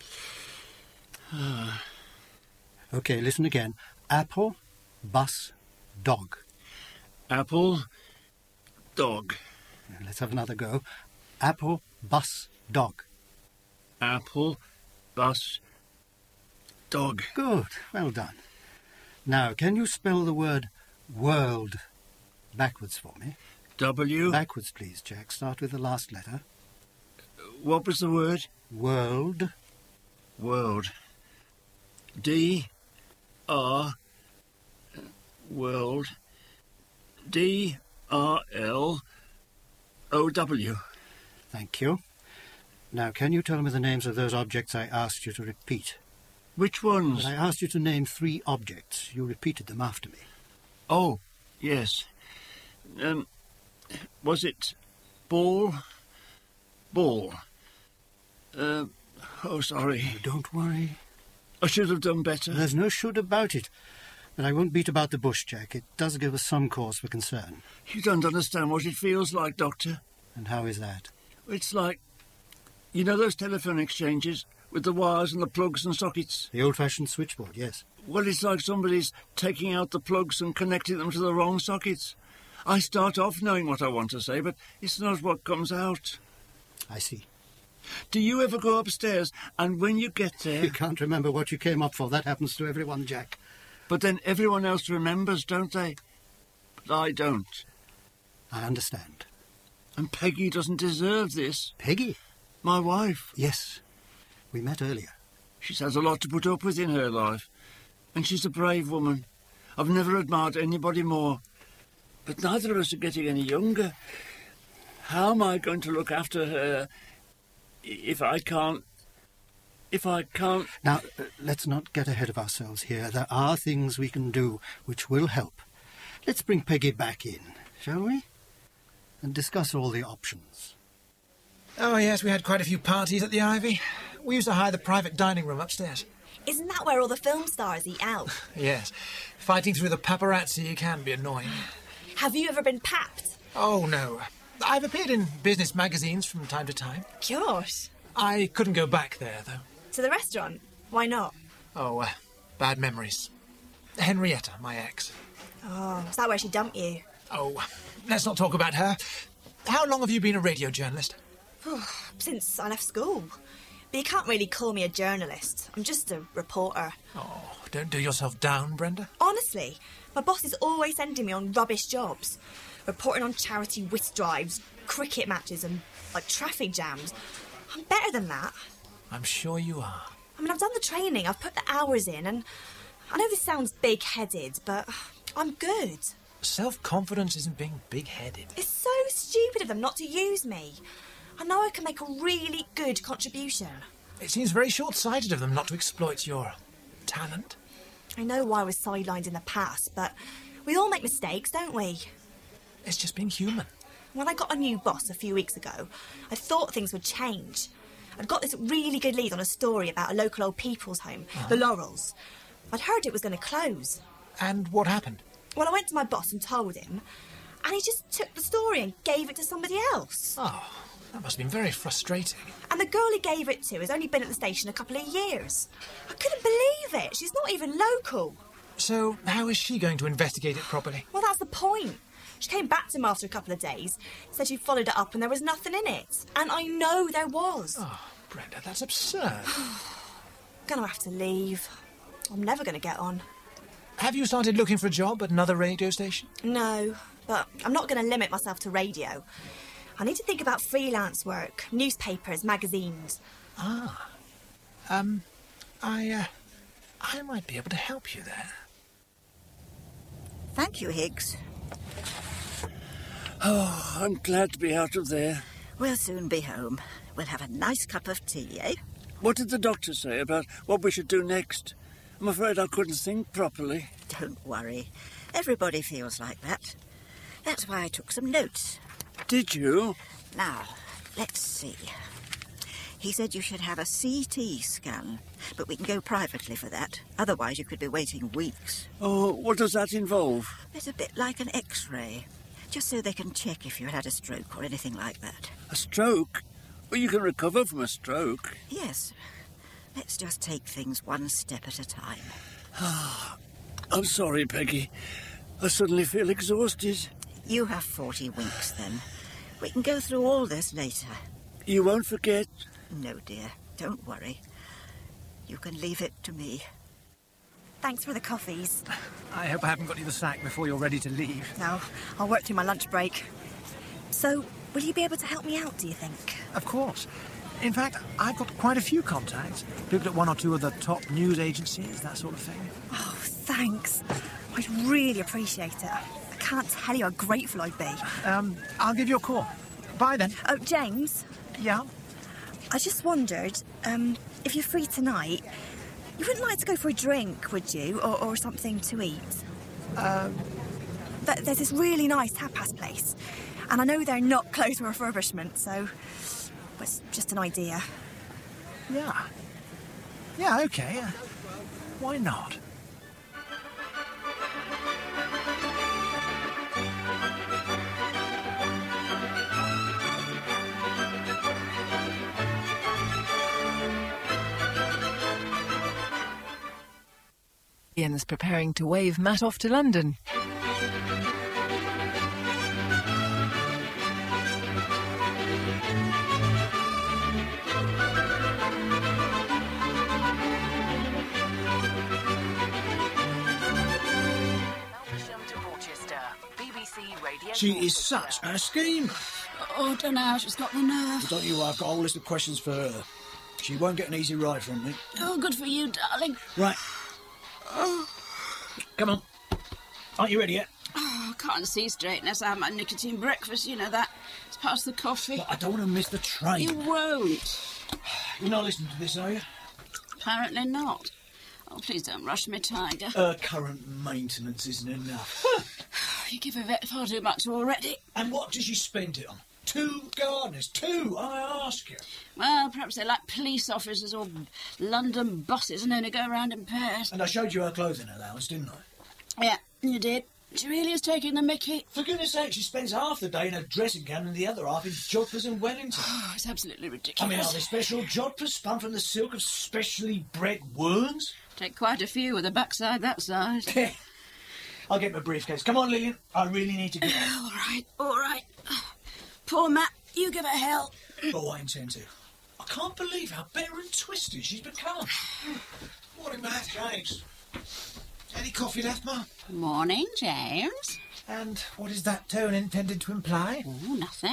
S: Uh.
N: Okay, listen again. Apple, bus, dog.
S: Apple, dog.
N: Let's have another go. Apple, bus, dog.
S: Apple, bus, dog.
N: Good. Well done. Now, can you spell the word world backwards for me?
S: W.
N: Backwards, please, Jack. Start with the last letter.
S: What was the word?
N: World.
S: World. D. R. World. D. R. L. O. W.
N: Thank you. Now, can you tell me the names of those objects I asked you to repeat?
S: Which ones?
N: But I asked you to name three objects. You repeated them after me.
S: Oh, yes. Um, was it ball? Ball. Uh, oh, sorry.
N: Don't worry.
S: I should have done better.
N: There's no should about it. But I won't beat about the bush, Jack. It does give us some cause for concern.
S: You don't understand what it feels like, Doctor.
N: And how is that?
S: It's like, you know those telephone exchanges with the wires and the plugs and sockets?
N: The old-fashioned switchboard, yes.
S: Well, it's like somebody's taking out the plugs and connecting them to the wrong sockets. I start off knowing what I want to say, but it's not what comes out.
N: I see.
S: Do you ever go upstairs, and when you get there...
N: You can't remember what you came up for. That happens to everyone, Jack.
S: But then everyone else remembers, don't they? But I don't.
N: I understand.
S: And Peggy doesn't deserve this.
N: Peggy?
S: My wife.
N: Yes. We met earlier.
S: She's had a lot to put up with in her life. And she's a brave woman. I've never admired anybody more. But neither of us are getting any younger. How am I going to look after her if I can't... If I can't...
N: Now, uh, let's not get ahead of ourselves here. There are things we can do which will help. Let's bring Peggy back in, shall we? And discuss all the options.
G: Oh, yes, we had quite a few parties at the Ivy. We used to hire the private dining room upstairs.
Q: Isn't that where all the film stars eat out?
G: Yes. Fighting through the paparazzi can be annoying.
Q: Have you ever been papped?
G: Oh, no. I've appeared in business magazines from time to time.
Q: Gosh.
G: I couldn't go back there, though.
Q: To the restaurant? Why not?
G: Oh, uh, bad memories. Henrietta, my ex.
Q: Oh, is that where she dumped you?
G: Oh, let's not talk about her. How long have you been a radio journalist?
Q: Since I left school. But you can't really call me a journalist. I'm just a reporter.
G: Oh, don't do yourself down, Brenda.
Q: Honestly, my boss is always sending me on rubbish jobs. Reporting on charity whist drives, cricket matches and, like, traffic jams. I'm better than that.
G: I'm sure you are.
Q: I mean, I've done the training, I've put the hours in, and I know this sounds big-headed, but I'm good.
G: Self-confidence isn't being big-headed.
Q: It's so stupid of them not to use me. I know I can make a really good contribution.
G: It seems very short-sighted of them not to exploit your talent.
Q: I know why I was sidelined in the past, but we all make mistakes, don't we?
G: It's just being human.
Q: When I got a new boss a few weeks ago, I thought things would change. I'd got this really good lead on a story about a local old people's home, uh-huh. the Laurels. I'd heard it was going to close.
G: And what happened?
Q: Well, I went to my boss and told him, and he just took the story and gave it to somebody else.
G: Oh, that must have been very frustrating.
Q: And the girl he gave it to has only been at the station a couple of years. I couldn't believe it. She's not even local.
G: So how is she going to investigate it properly?
Q: Well, that's the point. She came back to him after a couple of days, said she followed it up and there was nothing in it. And I know there was.
G: Oh, Brenda, that's absurd.
Q: Gonna have to leave. I'm never gonna get on.
G: Have you started looking for a job at another radio station?
Q: No, but I'm not gonna limit myself to radio. I need to think about freelance work, newspapers, magazines.
G: Ah. Um, I, uh, I might be able to help you there.
R: Thank you, Higgs.
S: Oh, I'm glad to be out of there.
R: We'll soon be home. We'll have a nice cup of tea, eh?
S: What did the doctor say about what we should do next? I'm afraid I couldn't think properly.
R: Don't worry. Everybody feels like that. That's why I took some notes.
S: Did you?
R: Now, let's see. He said you should have a C T scan, but we can go privately for that. Otherwise, you could be waiting weeks.
S: Oh, what does that involve?
R: It's a bit like an X-ray, just so they can check if you had a stroke or anything like that.
S: A stroke? Well, you can recover from a stroke.
R: Yes. Let's just take things one step at a time.
S: I'm sorry, Peggy. I suddenly feel exhausted.
R: You have forty winks, then. We can go through all this later.
S: You won't forget?
R: No, dear. Don't worry. You can leave it to me.
Q: Thanks for the coffees.
G: I hope I haven't got you the sack before you're ready to leave.
Q: No, I'll work through my lunch break. So, will you be able to help me out, do you think?
G: Of course. In fact, I've got quite a few contacts. People at one or two of the top news agencies, that sort of thing.
Q: Oh, thanks. I'd really appreciate it. I can't tell you how grateful I'd be.
G: Um, I'll give you a call. Bye, then.
Q: Oh, James?
G: Yeah?
Q: I just wondered, um, if you're free tonight, you wouldn't like to go for a drink, would you? Or, or something to eat?
G: Um...
Q: Th- there's this really nice tapas place. And I know they're not closed for refurbishment, so... it's just an idea.
G: Yeah. Yeah, OK. Uh, why not?
A: Ian's preparing to wave Matt off to London.
V: She is such a schemer.
F: Oh, don't know how she's got the nerve.
V: Don't you? I've got a whole list of questions for her. She won't get an easy ride from me.
F: Oh, good for you, darling.
V: Right. Oh. Come on. Aren't you ready yet?
F: Oh, I can't see straight unless I have my nicotine breakfast, you know that. It's past the coffee.
V: But I don't want to miss the train.
F: You won't.
V: You're not listening to this, are you?
F: Apparently not. Oh, please don't rush me, Tiger.
V: Her current maintenance isn't enough.
F: You give Yvette far too much already.
V: And what does she spend it on? Two gardeners. Two, I ask you.
F: Well, perhaps they're like police officers or London buses and only go around in pairs.
V: And I showed you her clothing allowance, didn't I?
F: Yeah, you did. She really is taking the mickey.
V: For goodness sake, she spends half the day in a dressing gown and the other half in jodhpurs and Wellington.
F: Oh, it's absolutely ridiculous.
V: I mean, are they special jodhpurs spun from the silk of specially bred worms?
F: Take quite a few with a backside that size.
V: I'll get my briefcase. Come on, Lillian. I really need to get out.
F: All right, all right. Poor Matt, you give her hell.
V: Oh, I intend to. I can't believe how bitter and twisted she's become. Morning, Matt. James. Any coffee left, Ma?
F: Morning, James.
G: And what is that tone intended to imply?
F: Oh, nothing.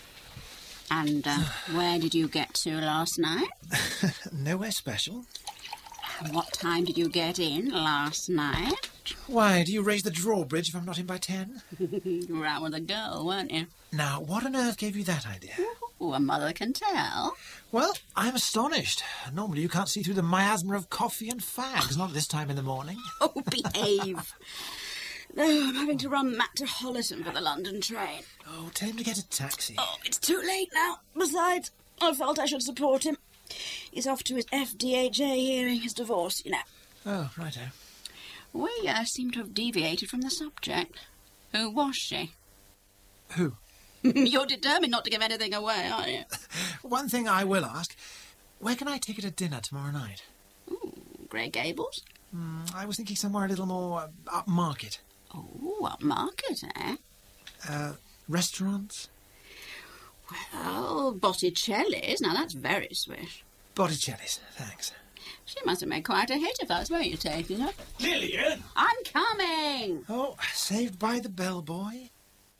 F: And uh, where did you get to last night?
G: Nowhere special.
F: And what time did you get in last night?
G: Why, do you raise the drawbridge if I'm not in by ten?
F: You were out with a girl, weren't you?
G: Now, what on earth gave you that idea?
F: Ooh, a mother can tell.
G: Well, I'm astonished. Normally you can't see through the miasma of coffee and fags, not at this time in the morning.
F: Oh, behave. No, I'm having to run Matt to Hollerton for the London train.
G: Oh, tell him to get a taxi.
F: Oh, it's too late now. Besides, I felt I should support him. He's off to his F D A J hearing his divorce, you know.
G: Oh, righto.
F: We uh, seem to have deviated from the subject. Who was she?
G: Who?
F: You're determined not to give anything away, aren't you?
G: One thing I will ask. Where can I take her to dinner tomorrow night?
F: Ooh, Grey Gables?
G: Mm, I was thinking somewhere a little more uh, upmarket.
F: Oh, upmarket, eh?
G: Uh, restaurants?
F: Well, Botticelli's. Now, that's very swish.
G: Botticelli's, thanks.
F: She must have made quite a hit if that's where you're taking her.
V: Lillian!
F: I'm coming!
G: Oh, saved by the bellboy.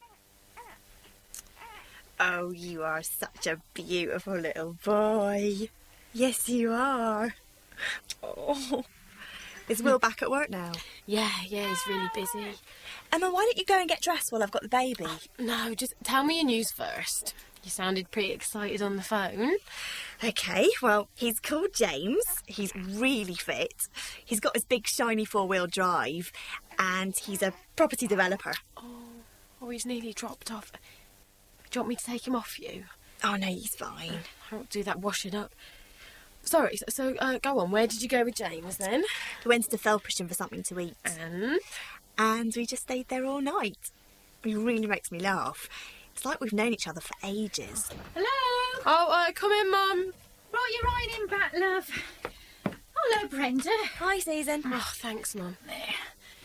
Q: Oh, you are such a beautiful little boy. Yes, you are. Oh. Is Will back at work now?
O: Yeah, yeah, he's really busy.
Q: Emma, why don't you go and get dressed while I've got the baby?
O: No, just tell me your news first. You sounded pretty excited on the phone.
Q: OK, well, he's called James. He's really fit. He's got his big, shiny four-wheel drive. And he's a property developer.
O: Oh, oh, he's nearly dropped off. Do you want me to take him off you?
Q: Oh, no, he's fine.
O: I won't do that washing up. Sorry, so, so uh, go on. Where did you go with James, then?
Q: We went to Felpersham for something to eat.
O: And?
Q: And we just stayed there all night. It really makes me laugh. It's like we've known each other for ages.
O: Hello? Oh, uh, come in, Mum.
W: Right, you're right in back, love. Hello, Brenda.
Q: Hi, Susan.
O: Oh, thanks, Mum.
W: There.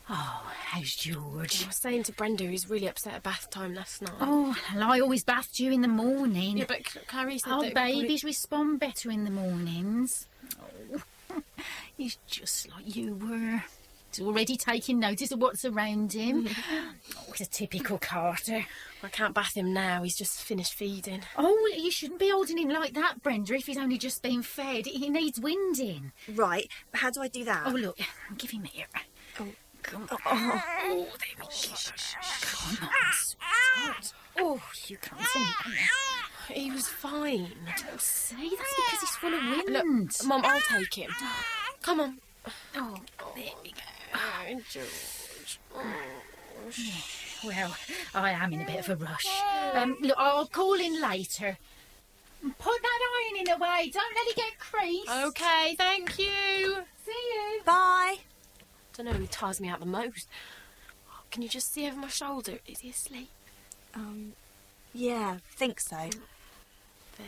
O: Oh, how's George? I was saying to Brenda he's really upset at bath time last night.
H: Oh, well, I always bathed you in the morning.
O: Yeah, but C- Clarice said
H: Our
O: that...
H: babies respond better in the mornings. Oh, he's just like you were. He's already taking notice of what's around him. Oh, it's a typical Carter.
O: I can't bath him now, he's just finished feeding.
H: Oh, you shouldn't be holding him like that, Brenda, if he's only just been fed. He needs winding.
Q: Right, but how do I do that?
H: Oh, look, give him here.
Q: Oh,
H: come
Q: on.
H: Oh, oh, there we go. Come on, sweetheart. Oh, you can't see.
O: He was fine.
H: Oh, see, that's because he's full of wind.
O: Look, Mum, I'll take him. Come on.
H: Oh, there we go.
O: Oh, George. Oh.
H: Well, I am in a bit of a rush. Um, look, I'll call in later. Put that ironing away. Don't let it get creased.
O: OK, thank you.
H: See you.
Q: Bye.
O: Don't know who tires me out the most. Oh, can you just see over my shoulder? Is he asleep?
Q: Um, yeah, think so.
O: There.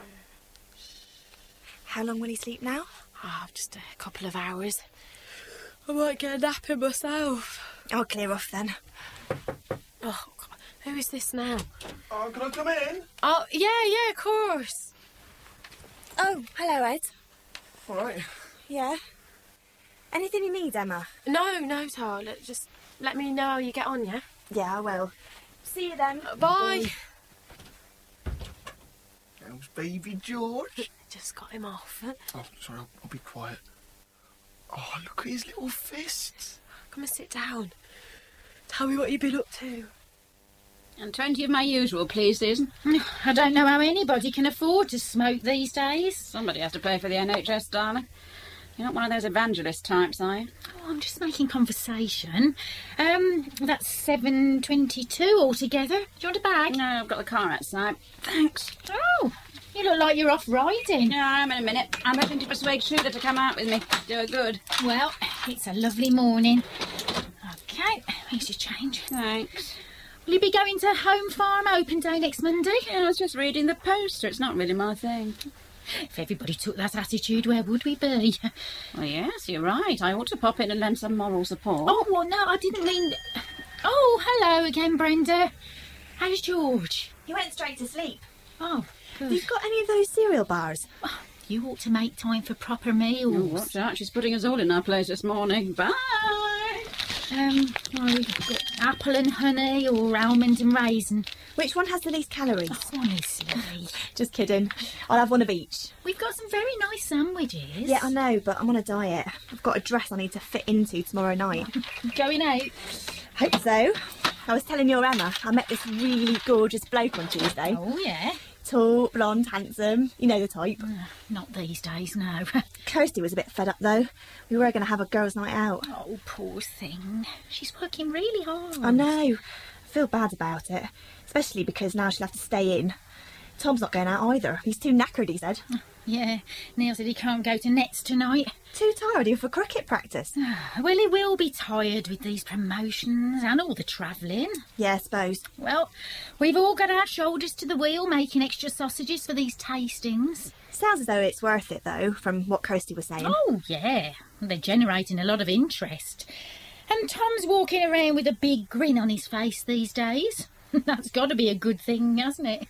Q: How long will he sleep now?
O: Oh, just a couple of hours. I might get a nap in myself.
Q: I'll clear off then.
O: Oh, God. Who is this now?
M: Oh, can I come in?
O: Oh, yeah, yeah, of course.
Q: Oh, hello, Ed.
M: All right.
Q: Yeah? Anything you need, Emma?
O: No, no, Tar. Let- Just let me know how you get on, yeah?
Q: Yeah, I will. See you then.
O: Uh, bye.
M: How's baby George?
O: Just got him off.
M: Oh, sorry, I'll, I'll be quiet. Oh, look at his little fists.
O: Come and sit down. Tell me what you've been up to.
F: And twenty of my usual, please, Susan.
H: I don't know how anybody can afford to smoke these days.
F: Somebody has to pay for the N H S, darling. You're not one of those evangelist types, are you?
H: Oh, I'm just making conversation. Um, that's seven twenty-two altogether. Do you want a bag?
F: No, I've got the car outside. Thanks.
H: Oh, you look like you're off riding.
F: Yeah, I am in a minute. I'm hoping to persuade Shooter to come out with me. Do her good.
H: Well, it's a lovely morning. OK, here's your change.
F: Thanks.
H: Will you be going to Home Farm Open Day next Monday?
F: Yeah, I was just reading the poster. It's not really my thing.
H: If everybody took that attitude, where would we be?
F: Well, yes, you're right. I ought to pop in and lend some moral support.
H: Oh, well, no, I didn't mean... Oh, hello again, Brenda. How's George?
Q: He went straight to sleep.
H: Oh, good.
Q: Have you got any of those cereal bars?
H: Oh, you ought to make time for proper meals.
F: Oh, watch out. She's putting us all in our place this morning. Bye.
H: Um, well, we've got apple and honey or almond and raisin.
Q: Which one has the least calories?
H: Oh, honestly.
Q: Just kidding. I'll have one of each.
H: We've got some very nice sandwiches.
Q: Yeah, I know, but I'm on a diet. I've got a dress I need to fit into tomorrow night.
H: Going out?
Q: Hope so. I was telling your Emma, I met this really gorgeous bloke on Tuesday.
H: Oh, yeah?
Q: Tall, blonde, handsome. You know the type.
H: Uh, not these days, no.
Q: Kirsty was a bit fed up, though. We were going to have a girls' night out.
H: Oh, poor thing. She's working really hard.
Q: I know. I feel bad about it. Especially because now she'll have to stay in. Tom's not going out either. He's too knackered, he said.
H: Yeah, Neil said he can't go to Nets tonight.
Q: Too tired even for cricket practice.
H: Well, he will be tired with these promotions and all the travelling.
Q: Yeah, I suppose.
H: Well, we've all got our shoulders to the wheel making extra sausages for these tastings.
Q: Sounds as though it's worth it, though, from what Kirsty was saying.
H: Oh, yeah. They're generating a lot of interest. And Tom's walking around with a big grin on his face these days. That's got to be a good thing, hasn't it?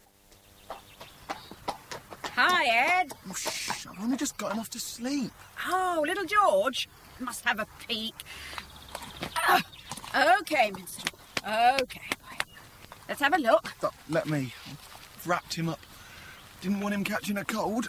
I: Hi, Ed.
M: Oh, shh, I've only just got him off to sleep.
I: Oh, little George must have a peek. Ah, OK, Minster. OK. Let's have a look.
M: Oh, let me. I've wrapped him up. Didn't want him catching a cold.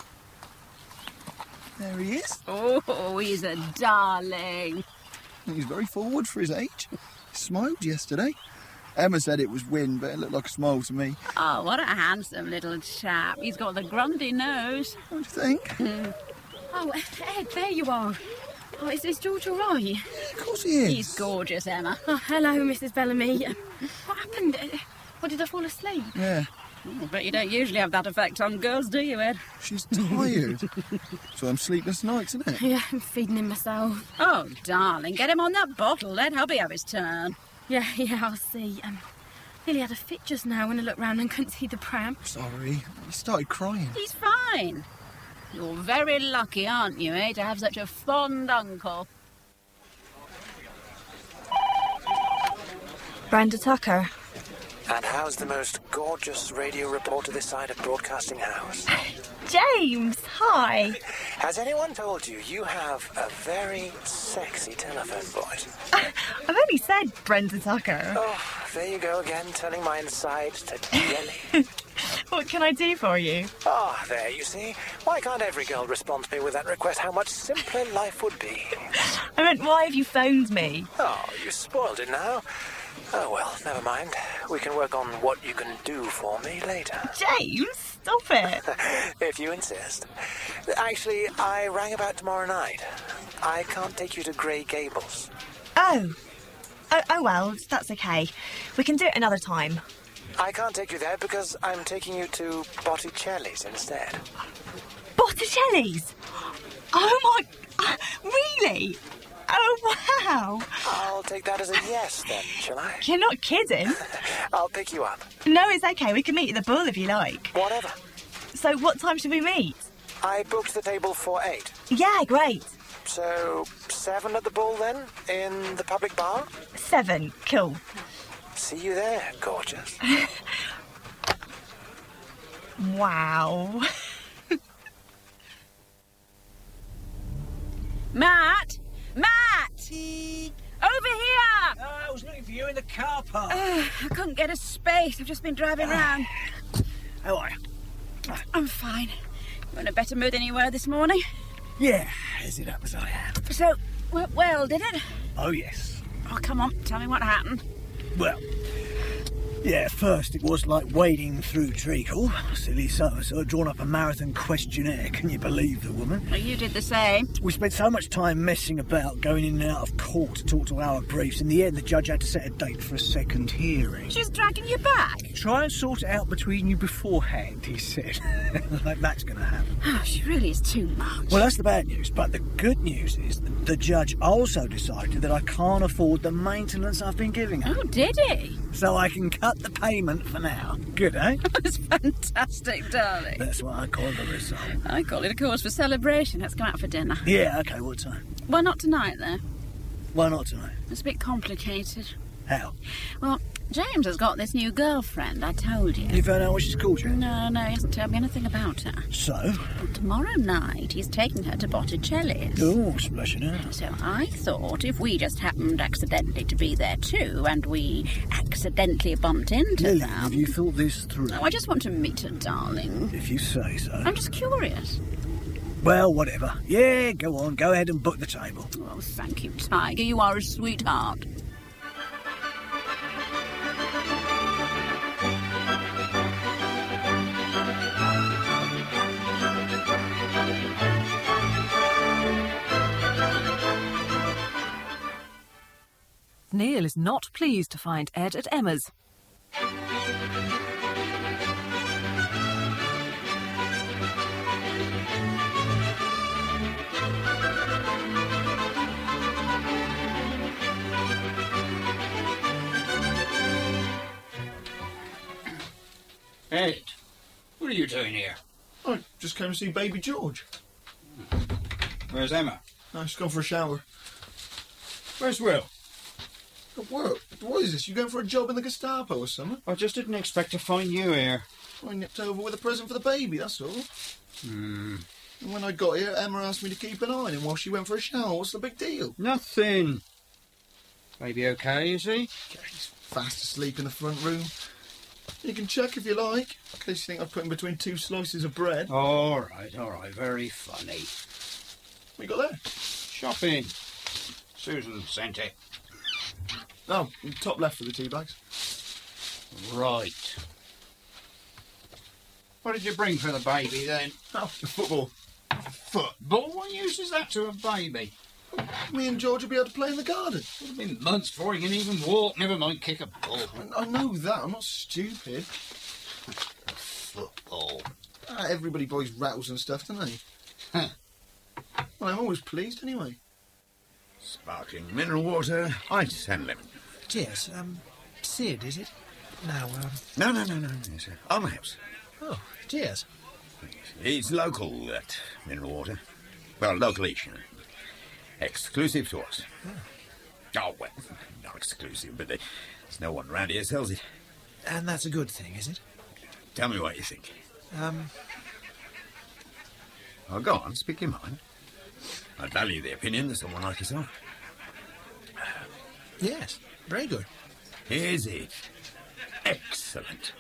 M: There he is.
F: Oh, he's a darling.
M: He's very forward for his age. He smiled yesterday. Emma said it was wind, but it looked like a smile to me.
F: Oh, what a handsome little chap. He's got the Grundy nose.
M: What do you think?
F: Mm.
O: Oh, Ed, there you are. Oh, is, is George all right?
M: Yeah, of course he is.
F: He's gorgeous, Emma.
O: Oh, hello, Missus Bellamy. What happened? What, did I fall asleep?
M: Yeah.
F: Oh, but you don't usually have that effect on girls, do you, Ed?
M: She's tired. So I'm sleepless nights, isn't it?
O: Yeah, I'm feeding him myself.
F: Oh, darling, get him on that bottle. Let hubby have his turn.
O: Yeah, yeah, I'll see. Um, nearly had a fit just now when I looked round and couldn't see the pram.
M: Sorry. He started crying.
F: He's fine. You're very lucky, aren't you, eh, to have such a fond uncle.
Q: Brenda Tucker.
G: And how's the most gorgeous radio reporter this side of Broadcasting House?
Q: James, hi.
G: Has anyone told you you have a very sexy telephone voice?
Q: I've only said Brenda Tucker.
G: Oh, there you go again, turning my insides to jelly.
Q: What can I do for you?
G: Ah, there, you see. Why can't every girl respond to me with that request? How much simpler life would be.
Q: I meant, why have you phoned me?
G: Oh, you spoiled it now. Oh, well, never mind. We can work on what you can do for me later.
Q: James, stop it.
G: If you insist. Actually, I rang about tomorrow night. I can't take you to Grey Gables.
Q: Oh. oh. Oh, well, that's okay. We can do it another time.
G: I can't take you there because I'm taking you to Botticelli's instead.
Q: Botticelli's? Oh, my... Really? Oh, wow.
G: I'll take that as a yes, then, shall I?
Q: You're not kidding.
G: I'll pick you up.
Q: No, it's okay. We can meet at the Bull if you like.
G: Whatever.
Q: So what time should we meet?
G: I booked the table for eight.
Q: Yeah, great.
G: So, seven at the Bull, then? In the public bar?
Q: Seven. Cool.
G: See you there, gorgeous.
Q: Wow.
I: Matt! Matt! Over here!
V: Oh, I was looking for you in the car park.
I: Uh, I couldn't get a space. I've just been driving round.
V: How are you?
I: I'm fine. You in a better mood than you were this morning?
V: Yeah, as it happens I am.
I: So, went well, did it?
V: Oh, yes.
I: Oh, come on. Tell me what happened.
V: Well, yeah, first it was like wading through treacle. Silly so-and-so had drawn up a marathon questionnaire. Can you believe the woman?
I: Well, you did the same.
V: We spent so much time messing about, going in and out of court to talk to our briefs. In the end, the judge had to set a date for a second hearing.
I: She's dragging you back?
V: Try and sort it out between you beforehand, he said. Like that's going to happen.
I: Oh, she really is too much.
V: Well, that's the bad news. But the good news is that the judge also decided that I can't afford the maintenance I've been giving her.
I: Oh, did he?
V: So I can cut the payment for now. Good, eh?
I: That's fantastic, darling.
V: That's what I call the result.
I: I call it a cause for celebration. Let's go out for dinner.
V: Yeah, OK, what time?
I: Well, not tonight, though.
V: Why not tonight?
I: It's a bit complicated.
V: How?
I: Well, James has got this new girlfriend, I told you.
V: You found out what she's called you?
I: No, no, he hasn't told me anything about her.
V: So?
I: Well, tomorrow night he's taking her to Botticelli's.
V: Oh, splashing out.
I: So I thought if we just happened accidentally to be there too, and we accidentally bumped into
V: Lily,
I: them...
V: have you thought this through?
I: No, I just want to meet her, darling.
V: If you say so.
I: I'm just curious.
V: Well, whatever. Yeah, go on, go ahead and book the table.
I: Oh, thank you, Tiger. You are a sweetheart.
A: Neil is not pleased to find Ed at Emma's.
E: Ed, what are you doing here?
J: I just came to see baby George.
E: Where's Emma?
J: No, she's gone for a shower.
E: Where's Will?
J: At work? What is this? You going for a job in the Gestapo or something?
E: I just didn't expect to find you here.
J: I nipped over with a present for the baby, that's all.
E: Hmm.
J: And when I got here, Emma asked me to keep an eye on him while she went for a shower. What's the big deal?
E: Nothing. Baby okay, is he?
J: Yeah, he's fast asleep in the front room. You can check if you like, in case you think I've put him between two slices of bread.
E: All right, all right, very funny.
J: What you got there?
E: Shopping. Susan sent it.
J: Oh, top left for the tea bags.
E: Right. What did you bring for the baby then?
J: Oh, the football.
E: Football? What use is that to a baby?
J: Me and George will be able to play in the garden.
E: It'll have been months before he can even walk, never mind kick a ball.
J: I, I know that, I'm not stupid.
E: Football.
J: Ah, everybody buys rattles and stuff, don't they?
E: Huh.
J: Well, I'm always pleased anyway.
W: Sparkling mineral water, ice and lemon.
G: Cheers. Um, Sid, is it? No, um...
W: No, no, no, no. It's uh, on the house.
G: Oh, cheers.
W: It's local, that mineral water. Well, local-ish, you know. Exclusive to us.
G: Oh.
W: Oh, well, not exclusive, but there's no one around here sells it.
G: And that's a good thing, is it?
W: Tell me what you think.
G: Um,
W: Oh, go on, speak your mind. I value the opinion of someone like yourself.
G: yes, very good.
W: Is it? Excellent.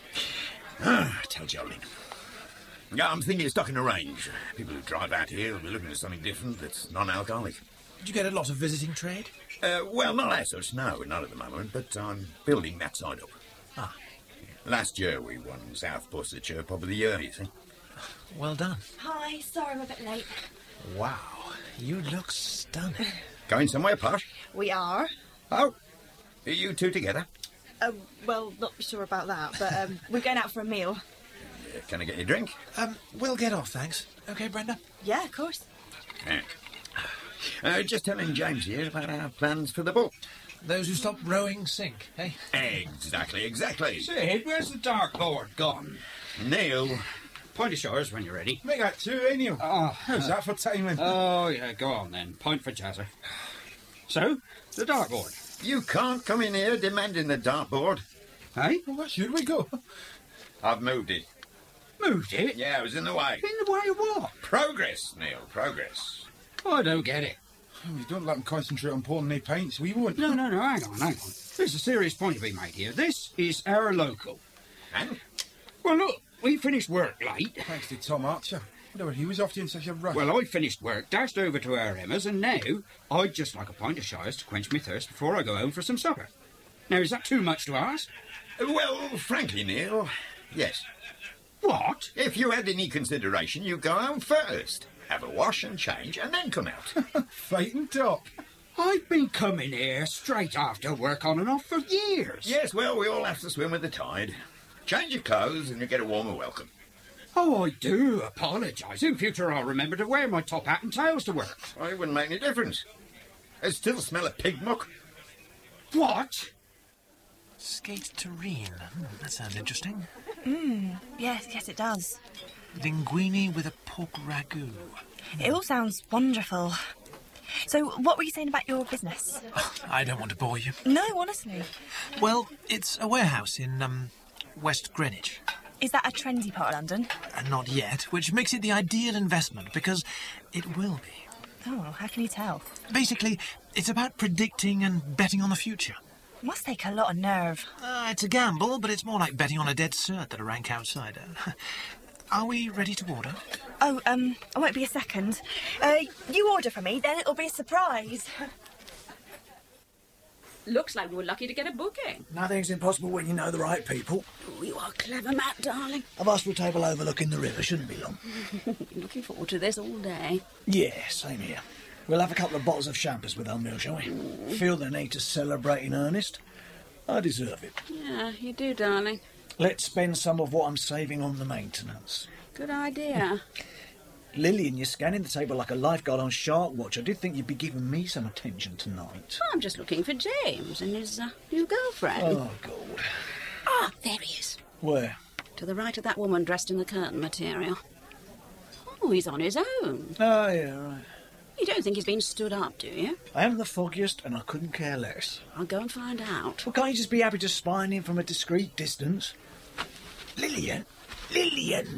W: Ah, tell Jolene. Yeah, I'm thinking of stocking a range. People who drive out here will be looking for something different that's non-alcoholic.
G: Did you get a lot of visiting trade?
W: Uh, well, not as such, no, not at the moment, but I'm building that side up.
G: Ah.
W: Last year we won South Bussetshire Pub of the Year, you see.
G: Well done.
Q: Hi, sorry I'm a bit late.
G: Wow, you look stunning.
W: Going somewhere, Posh?
Q: We are.
W: Oh, are you two together?
Q: Uh, well, not sure about that, but um, we're going out for a meal.
W: Uh, can I get you a drink?
G: Um, we'll get off, thanks. OK, Brenda?
Q: Yeah, of course.
W: Yeah. Uh, just telling James here about our plans for the book.
G: Those who stop rowing sink, eh?
W: Exactly, exactly.
E: Sid, where's the dartboard gone?
W: Neil.
E: Point of yours when you're ready.
B: Make that two, ain't you?
E: Oh,
B: How's that for timing?
E: Oh, yeah, go on then. Point for Jazzer. So, the dartboard.
W: You can't come in here demanding the dartboard.
E: Hey?
B: Well, where should we go?
W: I've moved it.
E: Moved it?
W: Yeah, it was in the way.
E: In the way of what?
W: Progress, Neil, progress.
E: I don't get it.
B: Oh, you don't let them concentrate on pouring any paints. We won't.
E: No, no, no, hang on, hang on. There's a serious point to be made here. This is our local.
W: And?
E: Well, look, we finished work late.
B: Thanks to Tom Archer. I wonder what he was off to in such a rush.
E: Well, I finished work, dashed over to our Emma's, and now I'd just like a pint of Shires to quench my thirst before I go home for some supper. Now, is that too much to ask?
W: Well, frankly, Neil, yes.
E: What?
W: If you had any consideration, you go home first. Have a wash and change, and then come out.
B: Fate and top.
E: I've been coming here straight after work on and off for years.
W: Yes, well, we all have to swim with the tide. Change your clothes, and you get a warmer welcome.
E: Oh, I do apologise. In future, I'll remember to wear my top hat and tails to work.
W: Well, it wouldn't make any difference. I still smell of pig muck.
E: What?
G: Skate terrine. Hmm, that sounds interesting.
Q: Mmm, yes, yes it does.
G: Linguine with a pork ragout.
Q: It all sounds wonderful. So, what were you saying about your business?
G: Oh, I don't want to bore you.
Q: No, honestly.
G: Well, it's a warehouse in, um, West Greenwich.
Q: Is that a trendy part of London?
G: Uh, not yet, which makes it the ideal investment, because it will be.
Q: Oh, how can you tell?
G: Basically, it's about predicting and betting on the future.
Q: Must take a lot of nerve.
G: Uh, it's a gamble, but it's more like betting on a dead cert than a rank outsider. Are we ready to order?
Q: Oh, um, I won't be a second. Uh, you order for me, then it'll be a surprise.
F: Looks like we were lucky to get a booking.
D: Nothing's impossible when you know the right people.
F: Oh, you are clever, Matt, darling.
D: I've asked for a table overlooking the river. Shouldn't be long.
F: Looking forward to this all day.
D: Yeah, same here. We'll have a couple of bottles of champers with our meal, shall we?
F: Mm.
D: Feel the need to celebrate in earnest. I deserve it.
F: Yeah, you do, darling.
D: Let's spend some of what I'm saving on the maintenance.
F: Good idea.
D: Lillian, you're scanning the table like a lifeguard on Shark Watch. I did think you'd be giving me some attention tonight.
F: I'm just looking for James and his uh, new girlfriend.
D: Oh, God.
F: Ah, there he is.
D: Where?
F: To the right of that woman dressed in the curtain material. Oh, he's on his own.
D: Oh, yeah, right.
F: You don't think he's been stood up, do you?
D: I haven't the foggiest, and I couldn't care less.
F: I'll go and find out.
D: Well, can't you just be happy to spying in from a discreet distance? Lillian? Lillian!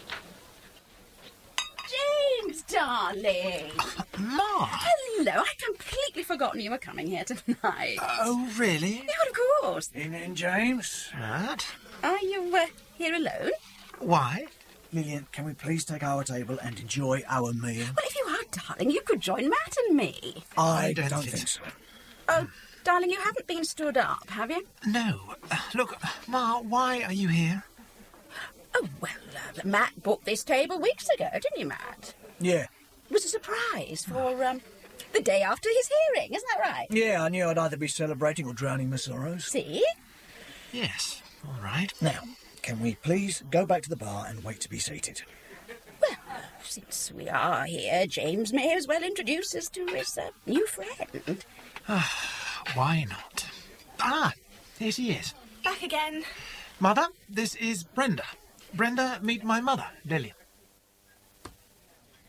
F: James, darling.
G: Ma!
F: Hello, I'd completely forgotten you were coming here tonight.
G: Oh, really?
F: Yeah, of course.
D: Evening, James.
G: What?
F: Are you uh, here alone?
G: Why?
D: Lillian, can we please take our table and enjoy our meal?
F: Well, if you are, darling, you could join Matt and me.
D: I,
G: I don't,
D: don't
G: think
D: think so.
F: Oh, darling, you haven't been stood up, have you?
G: No. Uh, look, Ma, why are you here?
F: Oh, well, uh, Matt booked this table weeks ago, didn't you, Matt?
D: Yeah.
F: It was a surprise for um, the day after his hearing, isn't that right?
D: Yeah, I knew I'd either be celebrating or drowning my sorrows.
F: See?
G: Yes, all right.
D: Now, can we please go back to the bar and wait to be seated?
F: Well, uh, since we are here, James may as well introduce us to his uh, new friend.
G: Why not? Ah, here she is.
Q: Back again.
G: Mother, this is Brenda. Brenda, meet my mother, Lillian.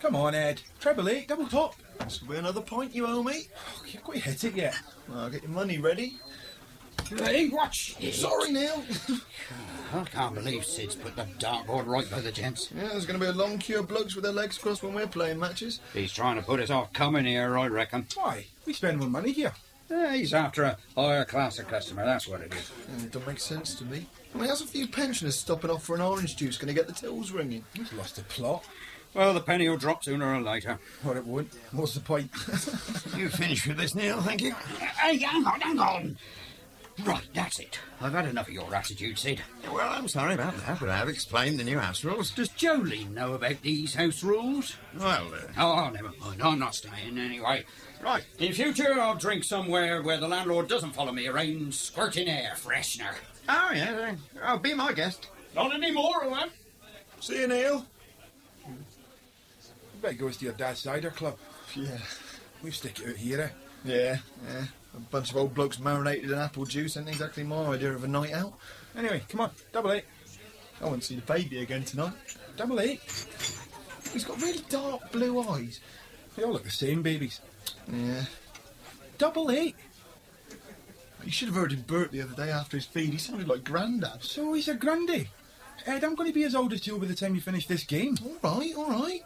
B: Come on, Ed. Treble eight, double top.
J: This will be another pint you owe me.
B: Oh, you've got hit it yet.
J: Well, I'll get your money ready.
E: Hey, watch it.
J: Sorry, Neil.
E: I can't believe Sid's put the dartboard right by the gents.
J: Yeah, there's going to be a long queue of blokes with their legs crossed when we're playing matches.
E: He's trying to put us off coming here, I reckon.
B: Why? We spend more money here.
E: Yeah, he's after a higher class of customer, that's what it is.
J: Yeah, it don't make sense to me. I mean, how's a few pensioners stopping off for an orange juice going to get the tills ringing?
B: He's lost the plot.
E: Well, the penny will drop sooner or later.
B: Well, it won't. What's the point?
W: You finished with this, Neil, thank you.
E: Hey, hang on, hang on. Right, that's it. I've had enough of your attitude, Sid.
W: Well, I'm sorry about that, but I have explained the new house rules.
E: Does Jolene know about these house rules?
W: Well, uh...
E: Oh, never mind. I'm not staying anyway. Right, in future I'll drink somewhere where the landlord doesn't follow me around squirting air freshener.
W: Oh, yeah, I'll be my guest.
E: Not anymore, I won't.
J: See you, Neil.
B: You better go to your dad's cider club.
J: Yeah.
B: We stick it out here, eh?
J: Yeah, yeah. A bunch of old blokes marinated in apple juice ain't exactly my idea of a night out.
B: Anyway, come on, double eight.
J: I want to see the baby again tonight.
B: Double eight?
J: He's got really dark blue eyes.
B: They all look the same, babies.
J: Yeah.
B: Double eight?
J: You should have heard him burp the other day after his feed. He sounded like Grandad.
B: So he's a grandie. Ed, I'm going to be as old as you by the time you finish this game.
J: All right, all right.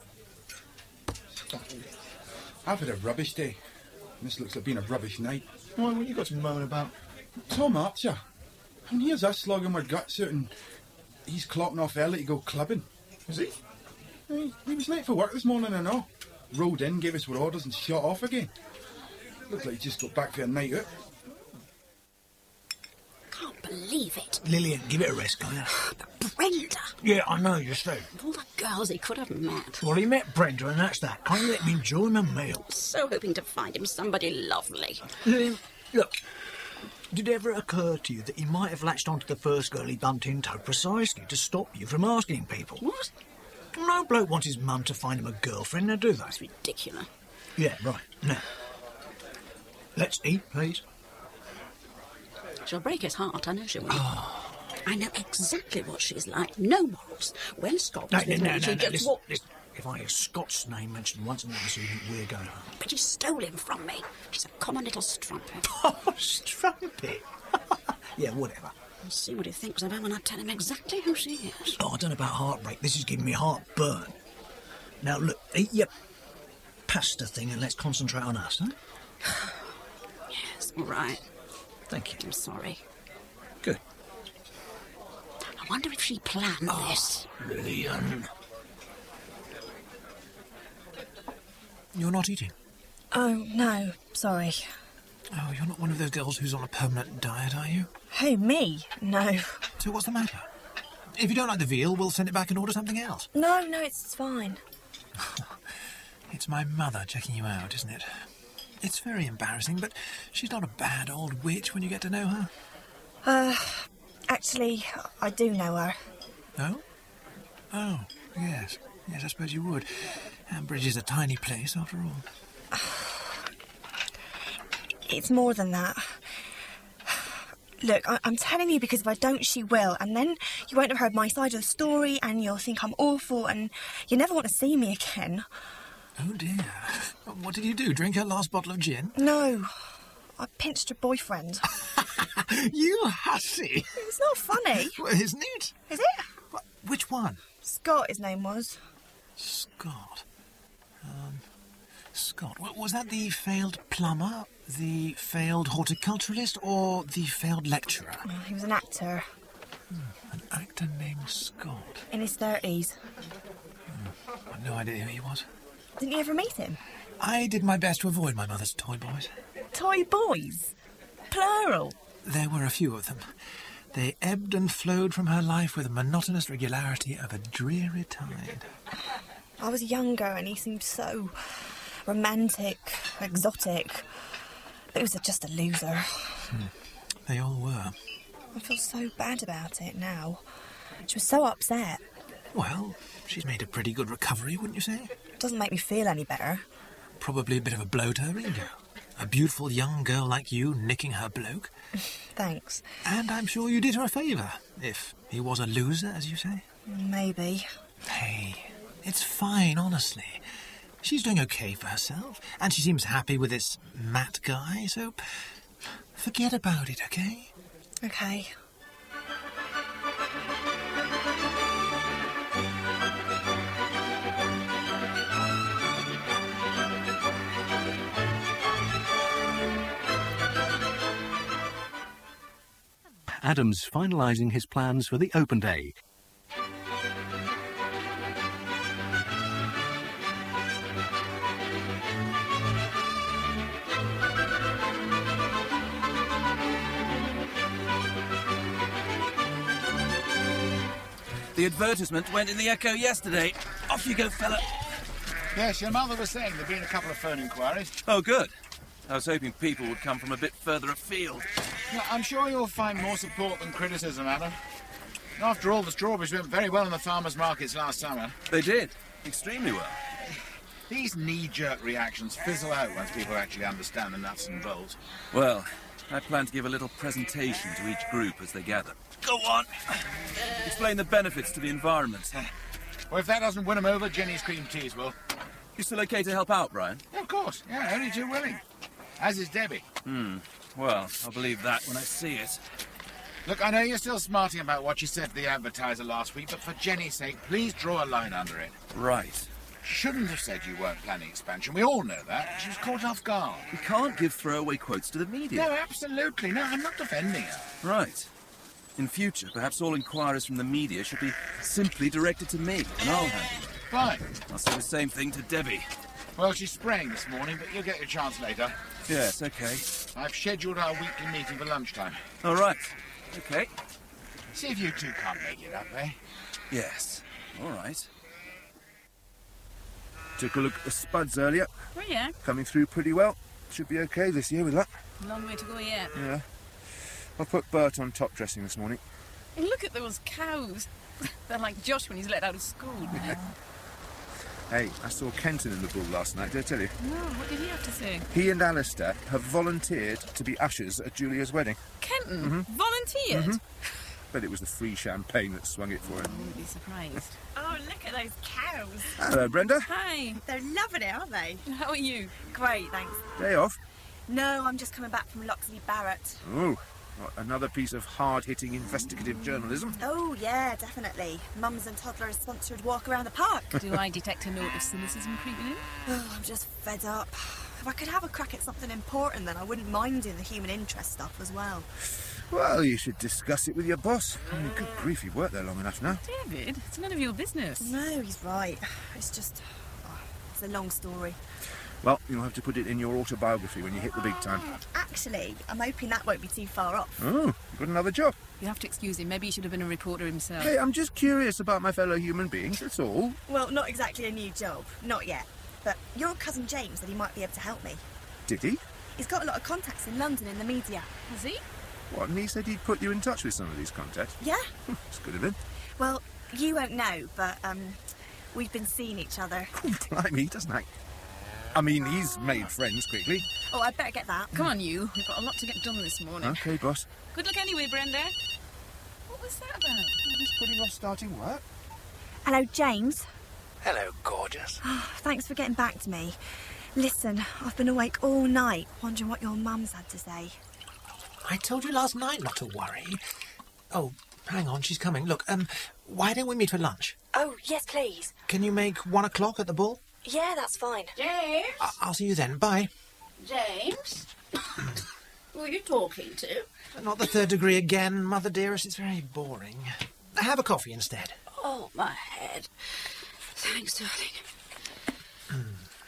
B: I've had a rubbish day. This looks like being a rubbish night.
J: Why, what you got to moan about?
B: Tom Archer. And here's us slogging our guts out and he's clocking off early to go clubbing.
J: Is he?
B: He, he was late for work this morning, I know. Rode in, gave us our orders and shot off again. Looked like he just got back for a night out.
F: Can't believe it.
V: Lillian, give it a rest, can't you?
F: But Brenda.
V: Yeah, I know, you say.
F: Of all the girls he could have met.
V: Well, he met Brenda, and that's that. Can't you let me enjoy my meal?
F: So hoping to find him somebody lovely.
V: Lillian, look. Did it ever occur to you that he might have latched onto the first girl he bumped into precisely to stop you from asking people?
F: What?
V: No bloke wants his mum to find him a girlfriend, now do they?
F: That's ridiculous.
V: Yeah, right. Now, let's eat, please.
F: She'll break his heart, I know she will.
V: Oh.
F: I know exactly what she's like. No morals. When Scott
V: No,
F: was
V: no,
F: with
V: no,
F: me,
V: no,
F: she
V: no,
F: just
V: listen,
F: walked...
V: listen. If I hear Scott's name mentioned once another this evening, we're going home.
F: But she stole him from me. She's a common little strumpet.
V: Oh, strumpet? Yeah, whatever.
F: We'll see what he thinks of her when I tell him exactly who she is.
V: Oh, I don't know about heartbreak. This is giving me heartburn. Now, look, eat your pasta thing and let's concentrate on us, huh?
F: Yes, all right.
V: Thank you.
F: I'm sorry.
V: Good.
F: I wonder if she planned
V: oh,
F: this.
V: Lillian. You're not eating?
Q: Oh, no, sorry.
G: Oh, you're not one of those girls who's on a permanent diet, are you?
Q: Who, me? No.
G: So what's the matter? If you don't like the veal, we'll send it back and order something else.
Q: No, no, it's fine.
G: It's my mother checking you out, isn't it? It's very embarrassing, but she's not a bad old witch when you get to know her.
Q: Uh, actually, I do know her.
G: Oh? Oh, yes. Yes, I suppose you would. Ambridge is a tiny place, after all.
Q: It's more than that. Look, I- I'm telling you because if I don't, she will. And then you won't have heard my side of the story and you'll think I'm awful and you never want to see me again.
G: Oh, dear. What did you do? Drink her last bottle of gin?
Q: No. I pinched her boyfriend.
G: You hussy.
Q: It's not funny.
G: Well, isn't it?
Q: Is it?
G: What, which one?
Q: Scott, his name was.
G: Scott. Um, Scott. Well, was that the failed plumber, the failed horticulturalist, or the failed lecturer?
Q: Well, he was an actor.
G: Hmm, an actor named Scott.
Q: In his thirties.
G: Hmm, I've no idea who he was.
Q: Didn't you ever meet him?
G: I did my best to avoid my mother's toy boys.
Q: Toy boys? Plural?
G: There were a few of them. They ebbed and flowed from her life with the monotonous regularity of a dreary tide.
Q: I was younger and he seemed so romantic, exotic. But he was just a loser.
G: Hmm. They all were.
Q: I feel so bad about it now. She was so upset.
G: Well, she's made a pretty good recovery, wouldn't you say?
Q: Doesn't make me feel any better.
G: Probably a bit of a blow to her ego. A beautiful young girl like you nicking her bloke.
Q: Thanks.
G: And I'm sure you did her a favour, if he was a loser, as you say.
Q: Maybe.
G: Hey, it's fine, honestly. She's doing okay for herself, and she seems happy with this Matt guy, so forget about it, okay?
Q: Okay.
C: Adam's finalising his plans for the open day.
K: The advertisement went in the Echo yesterday. Off you go, fella.
W: Yes, your mother was saying there'd been a couple of phone inquiries.
K: Oh, good. I was hoping people would come from a bit further afield.
W: Well, I'm sure you'll find more support than criticism, Adam. After all, the strawberries went very well in the farmers' markets last summer.
K: They did. Extremely well.
W: These knee-jerk reactions fizzle out once people actually understand the nuts and bolts.
K: Well, I plan to give a little presentation to each group as they gather. Go on. Explain the benefits to the environment.
W: Well, if that doesn't win them over, Jenny's cream teas will.
K: You still okay to help out, Brian?
W: Yeah, of course. Yeah, only too willing. As is Debbie.
K: Hmm. Well, I'll believe that when I see it.
W: Look, I know you're still smarting about what you said to the advertiser last week, but for Jenny's sake, please draw a line under it.
K: Right.
W: Shouldn't have said you weren't planning expansion. We all know that. She was caught off guard.
K: We can't give throwaway quotes to the media.
W: No, absolutely. No, I'm not defending her.
K: Right. In future, perhaps all inquiries from the media should be simply directed to me, and I'll handle it.
W: Fine.
K: I'll say the same thing to Debbie.
W: Well, she's spraying this morning, but you'll get your chance later.
K: Yes, okay.
W: I've scheduled our weekly meeting for lunchtime.
K: All right. Okay.
W: See if you two can't make it up, eh?
K: Yes. All right.
M: Took a look at the spuds earlier.
I: Oh, yeah?
M: Coming through pretty well. Should be okay this year with luck.
I: Long way to go yet.
M: Yeah. I put Bert on top dressing this morning.
I: And look at those cows. They're like Josh when he's let out of school.
M: Hey, I saw Kenton in the Bull last night, did I tell you?
I: No, what did he have to say?
M: He and Alistair have volunteered to be ushers at Julia's wedding.
I: Kenton?
M: Mm-hmm.
I: Volunteered?
M: Mm-hmm. Bet it was the free champagne that swung it for him.
I: I wouldn't be surprised.
Q: Oh, look at those cows.
M: Hello, Brenda.
I: Hi.
Q: They're loving it, aren't they?
I: How are you?
Q: Great, thanks.
M: Day off?
Q: No, I'm just coming back from Loxley Barrett.
M: Oh, what, another piece of hard-hitting investigative journalism.
Q: Oh, yeah, definitely. Mums and toddlers sponsored walk around the park.
I: Do I detect a note of cynicism creeping in?
Q: Oh, I'm just fed up. If I could have a crack at something important, then I wouldn't mind doing the human interest stuff as well.
M: Well, you should discuss it with your boss. I mean, good grief, you've worked there long enough now.
I: David, it's none of your business.
Q: No, he's right. It's just... Oh, it's a long story.
M: Well, you'll have to put it in your autobiography when you hit the big time.
Q: Actually, I'm hoping that won't be too far off.
M: Oh, you've got another job.
I: You have to excuse him. Maybe he should have been a reporter himself.
M: Hey, I'm just curious about my fellow human beings, that's all.
Q: Well, not exactly a new job. Not yet. But your cousin James said he might be able to help me.
M: Did he?
Q: He's got a lot of contacts in London in the media.
I: Has he?
M: What, and he said he'd put you in touch with some of these contacts?
Q: Yeah.
M: It's good of him.
Q: Well, you won't know, but, um, we've been seeing each other.
M: Blimey, doesn't he? I mean, he's made friends quickly.
Q: Oh, I'd better get that.
I: Come on, you. We've got a lot to get done this morning.
M: OK, boss.
I: Good luck anyway, Brenda. What was that about?
M: He's putting off starting work.
Q: Hello, James.
V: Hello, gorgeous.
Q: Oh, thanks for getting back to me. Listen, I've been awake all night, wondering what your mum's had to say.
G: I told you last night not to worry. Oh, hang on, she's coming. Look, um, why don't we meet for lunch?
Q: Oh, yes, please.
G: Can you make one o'clock at the Bull?
Q: Yeah, that's fine.
I: James?
G: I- I'll see you then. Bye.
I: James? Who are you talking to?
G: Not the third degree again, Mother dearest. It's very boring. Have a coffee instead.
I: Oh, my head. Thanks, darling.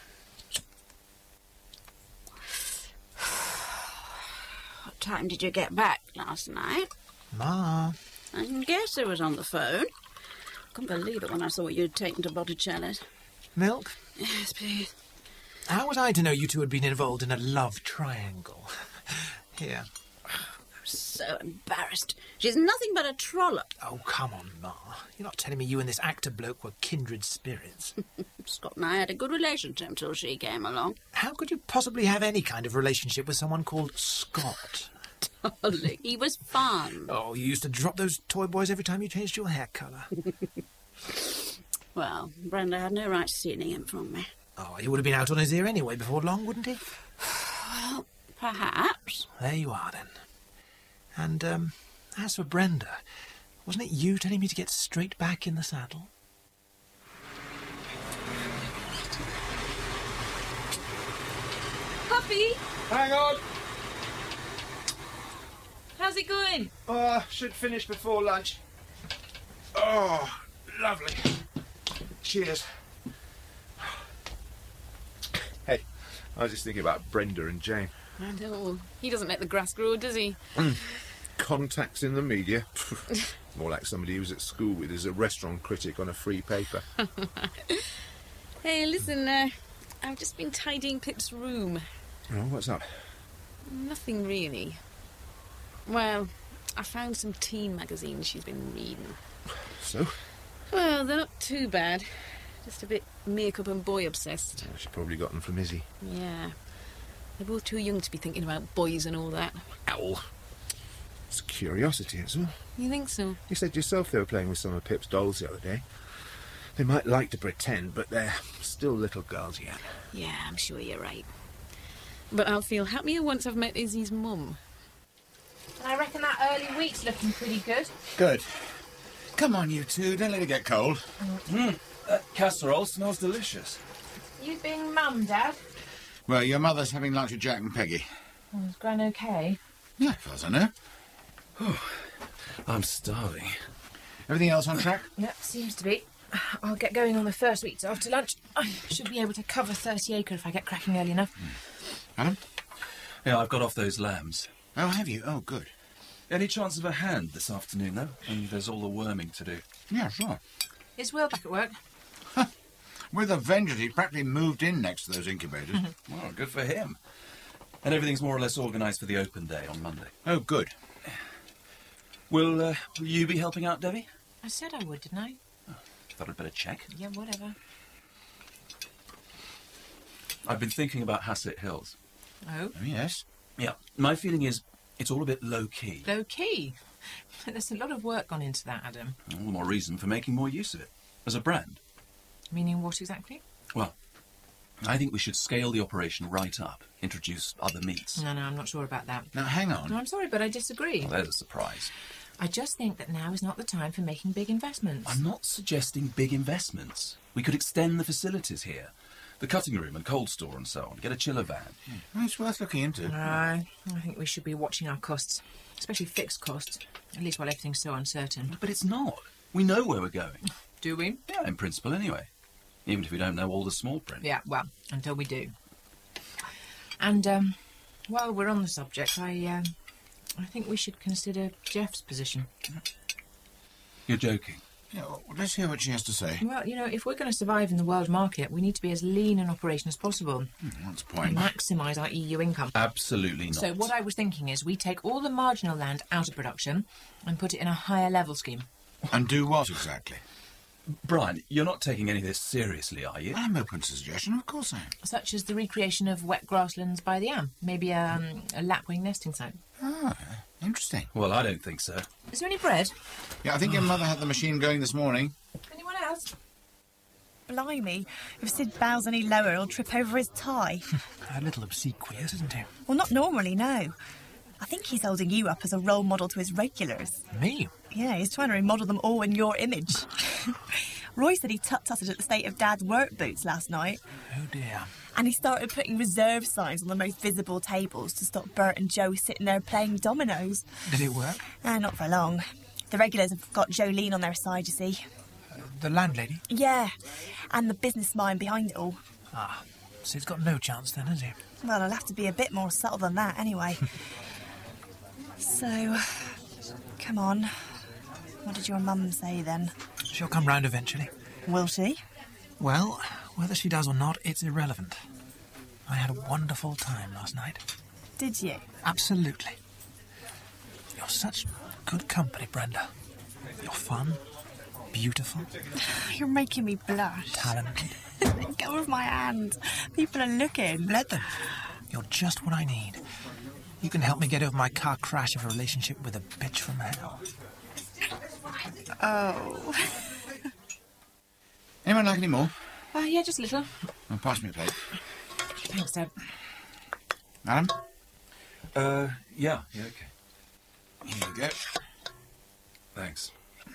I: What time did you get back last night?
G: Ma.
I: I can guess who was on the phone. Couldn't believe it when I saw you'd taken to Botticelli's.
G: Milk?
I: Yes, please.
G: How was I to know you two had been involved in a love triangle? Here.
I: I'm so embarrassed. She's nothing but a trollop.
G: Oh, come on, Ma. You're not telling me you and this actor bloke were kindred spirits.
I: Scott and I had a good relationship until she came along.
G: How could you possibly have any kind of relationship with someone called Scott?
I: Darling, he was fun.
G: Oh, you used to drop those toy boys every time you changed your hair colour.
I: Well, Brenda had no right stealing him from me.
G: Oh, he would have been out on his ear anyway before long, wouldn't he?
I: Well, perhaps.
G: There you are, then. And, um, as for Brenda, wasn't it you telling me to get straight back in the saddle?
L: Puppy,
J: Hang on.
L: how's it going?
J: Uh, should finish before lunch. Oh, lovely. Cheers. Hey, I was just thinking about Brenda and Jane.
L: I know. He doesn't make the grass grow, does he?
M: Mm. Contacts in the media. More like somebody who was at school with as a restaurant critic on a free paper.
L: Hey, listen, uh, I've just been tidying Pip's room.
M: Oh, what's up?
L: Nothing really. Well, I found some teen magazines she's been reading.
M: So?
L: Well, they're not too bad. Just a bit makeup and boy obsessed.
M: Oh, she probably got them from Izzy.
L: Yeah. They're both too young to be thinking about boys and all that.
M: Ow. It's curiosity, that's all.
L: You think so?
M: You said yourself they were playing with some of Pip's dolls the other day. They might like to pretend, but they're still little girls yet.
L: Yeah, I'm sure you're right. But I'll feel happier once I've met Izzy's mum.
H: I reckon that early wheat's looking pretty good.
W: Good. Come on, you two. Don't let it get cold.
K: Mm, that casserole smells delicious.
H: You being mum, Dad?
W: Well, your mother's having lunch with Jack and Peggy.
H: Oh, is Gran okay?
W: Yeah, as far as I know.
K: I'm starving.
W: Everything else on track?
H: Yep, seems to be. I'll get going on the first weeks after lunch. I should be able to cover thirty acre if I get cracking early enough.
W: Adam?
K: Yeah, I've got off those lambs.
W: Oh, have you? Oh, good.
K: Any chance of a hand this afternoon, though? And there's all the worming to do.
W: Yeah, sure.
H: Is Will back at work?
W: With a vengeance, he practically moved in next to those incubators.
K: Well, good for him. And everything's more or less organised for the open day on Monday.
W: Oh, good.
K: Will, uh, will you be helping out, Debbie?
H: I said I would, didn't I?
K: Thought I'd better check.
H: Yeah, whatever.
K: I've been thinking about Hassett Hills.
H: Oh?
W: Oh, yes.
K: Yeah, my feeling is it's all a bit low-key.
H: Low key? There's a lot of work gone into that, Adam.
K: All the more reason for making more use of it. As a brand.
H: Meaning what exactly?
K: Well, I think we should scale the operation right up. Introduce other meats.
H: No, no, I'm not sure about that.
W: Now, hang on.
H: No, I'm sorry, but I disagree.
K: Well, there's a surprise.
H: I just think that now is not the time for making big investments.
K: I'm not suggesting big investments. We could extend the facilities here. The cutting room and cold store and so on. Get a chiller van.
W: Well, it's worth looking into.
H: No, I think we should be watching our costs, especially fixed costs, at least while everything's so uncertain.
K: But it's not. We know where we're going.
H: Do we?
K: Yeah, in principle anyway. Even if we don't know all the small print.
H: Yeah, well, until we do. And um, while we're on the subject, I, um, I think we should consider Jeff's position.
K: You're joking.
W: Yeah, well, let's hear what she has to say.
H: Well, you know, if we're going to survive in the world market, we need to be as lean an operation as possible.
W: Hmm, that's the point.
H: And maximise our E U income.
K: Absolutely not.
H: So what I was thinking is we take all the marginal land out of production and put it in a higher level scheme.
W: And do what exactly?
K: Brian, you're not taking any of this seriously, are you?
W: I'm open to suggestion, of course I am.
H: Such as the recreation of wet grasslands by the Am. Maybe um, a lapwing nesting site.
W: Ah, interesting.
K: Well, I don't think so.
H: Is there any bread?
W: Yeah, I think your mother had the machine going this morning.
H: Anyone else?
Q: Blimey, if Sid bows any lower, he'll trip over his tie.
G: A little obsequious, isn't he?
Q: Well, not normally, no. I think he's holding you up as a role model to his regulars.
G: Me?
Q: Yeah, he's trying to remodel them all in your image. Roy said he tut-tutted at the state of Dad's work boots last night.
G: Oh, dear.
Q: And he started putting reserve signs on the most visible tables to stop Bert and Joe sitting there playing dominoes.
G: Did it work?
Q: Ah, not for long. The regulars have got Jolene on their side, you see.
G: Uh, the landlady?
Q: Yeah, and the business mind behind it all.
G: Ah, so he's got no chance then, has he?
Q: Well, I'll have to be a bit more subtle than that, anyway. So, come on. What did your mum say, then?
G: She'll come round eventually.
Q: Will she?
G: Well, whether she does or not, it's irrelevant. I had a wonderful time last night.
Q: Did you?
G: Absolutely. You're such good company, Brenda. You're fun, beautiful.
Q: You're making me blush.
G: Talented.
Q: Let go of my hand. People are looking.
G: Let them. You're just what I need. You can help me get over my car crash of a relationship with a bitch from hell.
Q: Oh.
W: Anyone like any more?
L: Uh, yeah, just a little.
W: Well, pass me a plate.
L: Thanks, Dad.
W: Adam?
K: Uh, yeah, yeah, okay.
W: Here you go.
K: Thanks.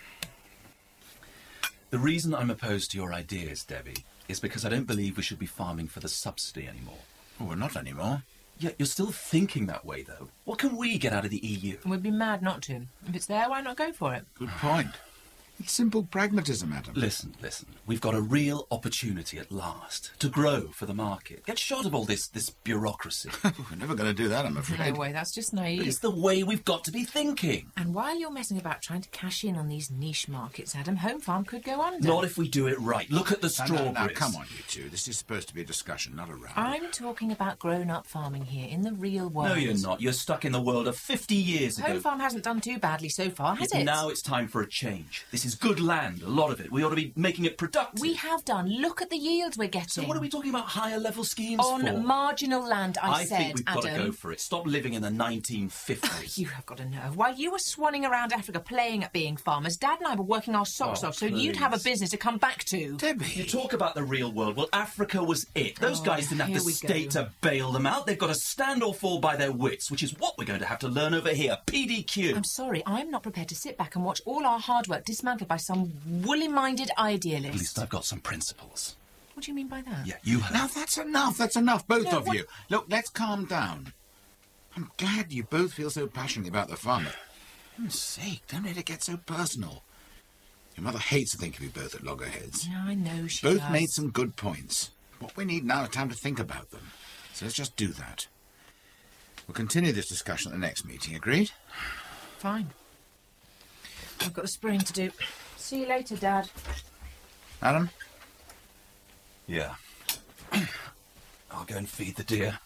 K: The reason I'm opposed to your ideas, Debbie, is because I don't believe we should be farming for the subsidy anymore.
W: Oh, we're not anymore.
K: Yeah, you're still thinking that way, though. What can we get out of the E U?
L: We'd be mad not to. If it's there, why not go for it?
W: Good point. It's simple pragmatism, Adam.
K: Listen, listen. We've got a real opportunity at last to grow for the market. Get short of all this this bureaucracy.
W: We're never going to do that, I'm afraid.
L: No way, that's just naive.
K: But it's the way we've got to be thinking.
L: And while you're messing about trying to cash in on these niche markets, Adam, Home Farm could go under.
K: Not if we do it right. Look at the
W: Now,
K: strawberries.
W: now, now, come on, you two. This is supposed to be a discussion, not a row.
L: I'm talking about grown-up farming here, in the real world.
K: No, you're not. You're stuck in the world of fifty years ago.
L: Home Farm hasn't done too badly so far, has
K: Yet
L: it?
K: Now it's time for a change. This is good land, a lot of it. We ought to be making it productive.
L: We have done. Look at the yields we're getting.
K: So what are we talking about higher level schemes
L: On
K: for?
L: marginal land, I,
K: I
L: said,
K: think we've got
L: Adam.
K: to go for it. Stop living in the nineteen fifties.
L: You have got a nerve. While you were swanning around Africa playing at being farmers, Dad and I were working our socks
K: Oh,
L: off so you'd have a
K: please.
L: business to come back to.
W: Debbie.
K: You talk about the real world. Well, Africa was it. Those
L: Oh,
K: guys didn't have
L: here
K: the
L: we
K: state
L: go.
K: to bail them out. They've got to stand or fall by their wits, which is what we're going to have to learn over here. P D Q.
L: I'm sorry, I'm not prepared to sit back and watch all our hard work dismantled by some woolly-minded idealist.
K: At least I've got some principles.
L: What do you mean by that?
K: Yeah, you have.
W: Now, that's enough. That's enough, both
L: No,
W: of
L: what-
W: you. Look, let's calm down. I'm glad you both feel so passionately about the farmer. For goodness sake, don't let it get so personal. Your mother hates to think of you both at loggerheads.
L: Yeah, I know she
W: Both
L: does.
W: made some good points. What we need now is time to think about them. So let's just do that. We'll continue this discussion at the next meeting, agreed?
L: Fine. I've got a spraying to do. See you later, Dad.
W: Adam?
K: Yeah. I'll go and feed the deer.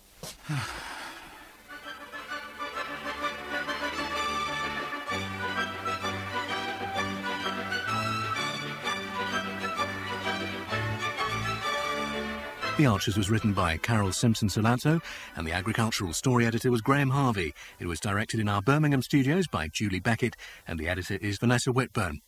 C: The Archers was written by Carol Simpson-Salato, and the agricultural story editor was Graham Harvey. It was directed in our Birmingham studios by Julie Beckett, and the editor is Vanessa Whitburn.